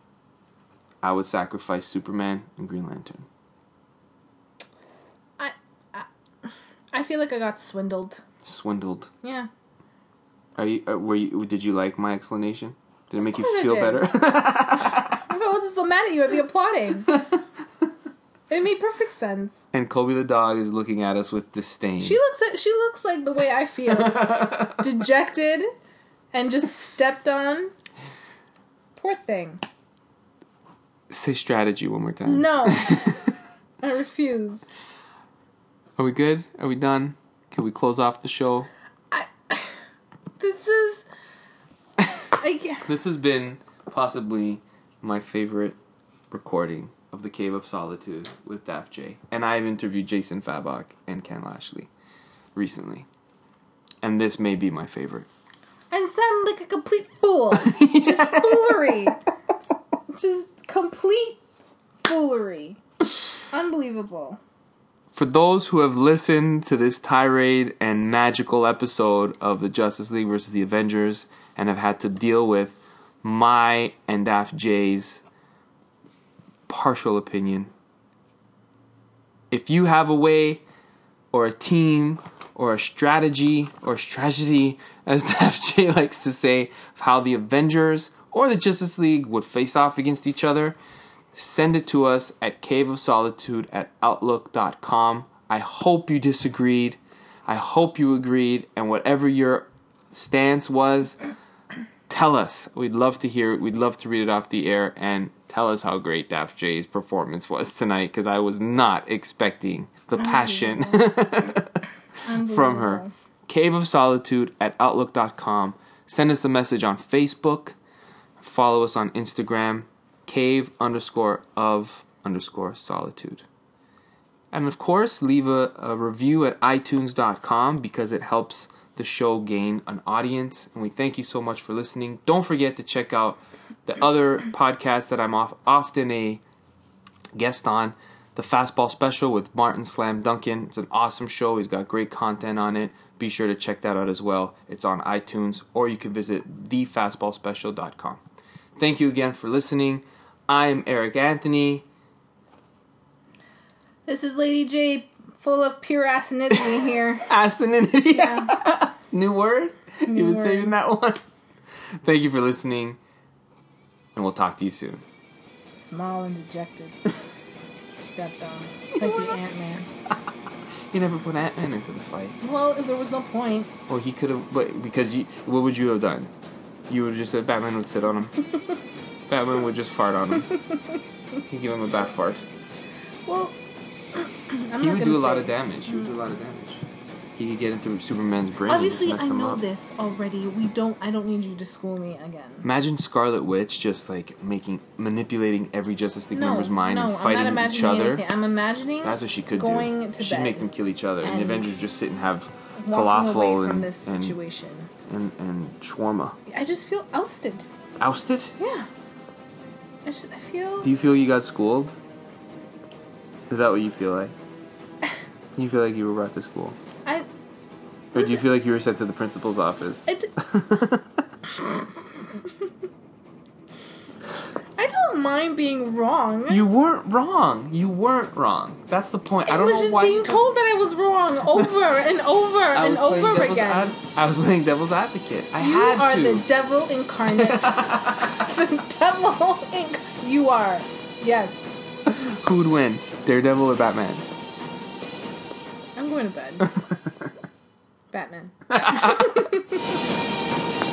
I would sacrifice Superman and Green Lantern. I, I, I feel like I got swindled. Swindled. Yeah. Are you? Uh, were you? Did you like my explanation? Did it make you course I feel did. better? If I wasn't so mad at you, I'd be applauding. It made perfect sense. And Kobe the dog is looking at us with disdain. She looks at, she looks like the way I feel. Dejected and just stepped on. Poor thing. Say strategy one more time. No. I refuse. Are we good? Are we done? Can we close off the show? I, this is... I, This has been possibly my favorite recording of The Cave of Solitude with Daph J. And I've interviewed Jason Fabok and Ken Lashley recently. And this may be my favorite. I sound like a complete fool. Just foolery. Just complete foolery. Unbelievable. For those who have listened to this tirade and magical episode of the Justice League versus the Avengers and have had to deal with my and Daph J's partial opinion, if you have a way or a team or a strategy or strategy, as Daph J likes to say, of how the Avengers or the Justice League would face off against each other, send it to us at caveofsolitude at outlook dot com. I hope you disagreed. I hope you agreed. And whatever your stance was, tell us. We'd love to hear it. We'd love to read it off the air. And tell us how great Daph J's performance was tonight, because I was not expecting the passion from her. caveofsolitude at outlook dot com. Send us a message on Facebook. Follow us on Instagram. Cave underscore of underscore solitude. And of course, leave a, a review at i tunes dot com because it helps the show gain an audience. And we thank you so much for listening. Don't forget to check out the other podcasts that I'm off, often a guest on. The Fastball Special with Martin Slam Duncan. It's an awesome show. He's got great content on it. Be sure to check that out as well. It's on iTunes, or you can visit the fastball special dot com. Thank you again for listening. I'm Eric Anthony. This is Lady J, full of pure asinity here. Asinity? Yeah. New word? New You've been word. saving that one? Thank you for listening, and we'll talk to you soon. Small and dejected. Stepped on. It's like the Ant-Man. You never put Ant-Man into the fight. Well, there was no point. Or he could have, but because you, what would you have done? You would have just said Batman would sit on him. Batman would just fart on him. He'd give him a bat fart. Well, I'm He not would gonna do a lot say. of damage. He would do a lot of damage. He could get into Superman's brain. Obviously, and just I mess him know up. this already. We don't. I don't need you to school me again. Imagine Scarlet Witch just like making, manipulating every Justice League No, member's mind no, and I'm fighting not each imagining other. anything. I'm imagining That's what she could going do. to She'd bed make them kill each other, and, and the Avengers just sit and have walking falafel away from and, this and, situation. and and shawarma. I just feel ousted. Ousted? Yeah. I just I feel. Do you feel you got schooled? Is that what you feel like? You feel like you were brought to school? I. Or do you Listen, feel like you were sent to the principal's office? I, d- I don't mind being wrong. You weren't wrong. You weren't wrong. That's the point. I I don't was know just why. being you- told that I was wrong over and over I and was playing over devil's again. ad- I was playing devil's advocate. I You had are to. the devil incarnate. The devil inc- You are. Yes. Who would win, Daredevil or Batman? I'm going to bed. Batman.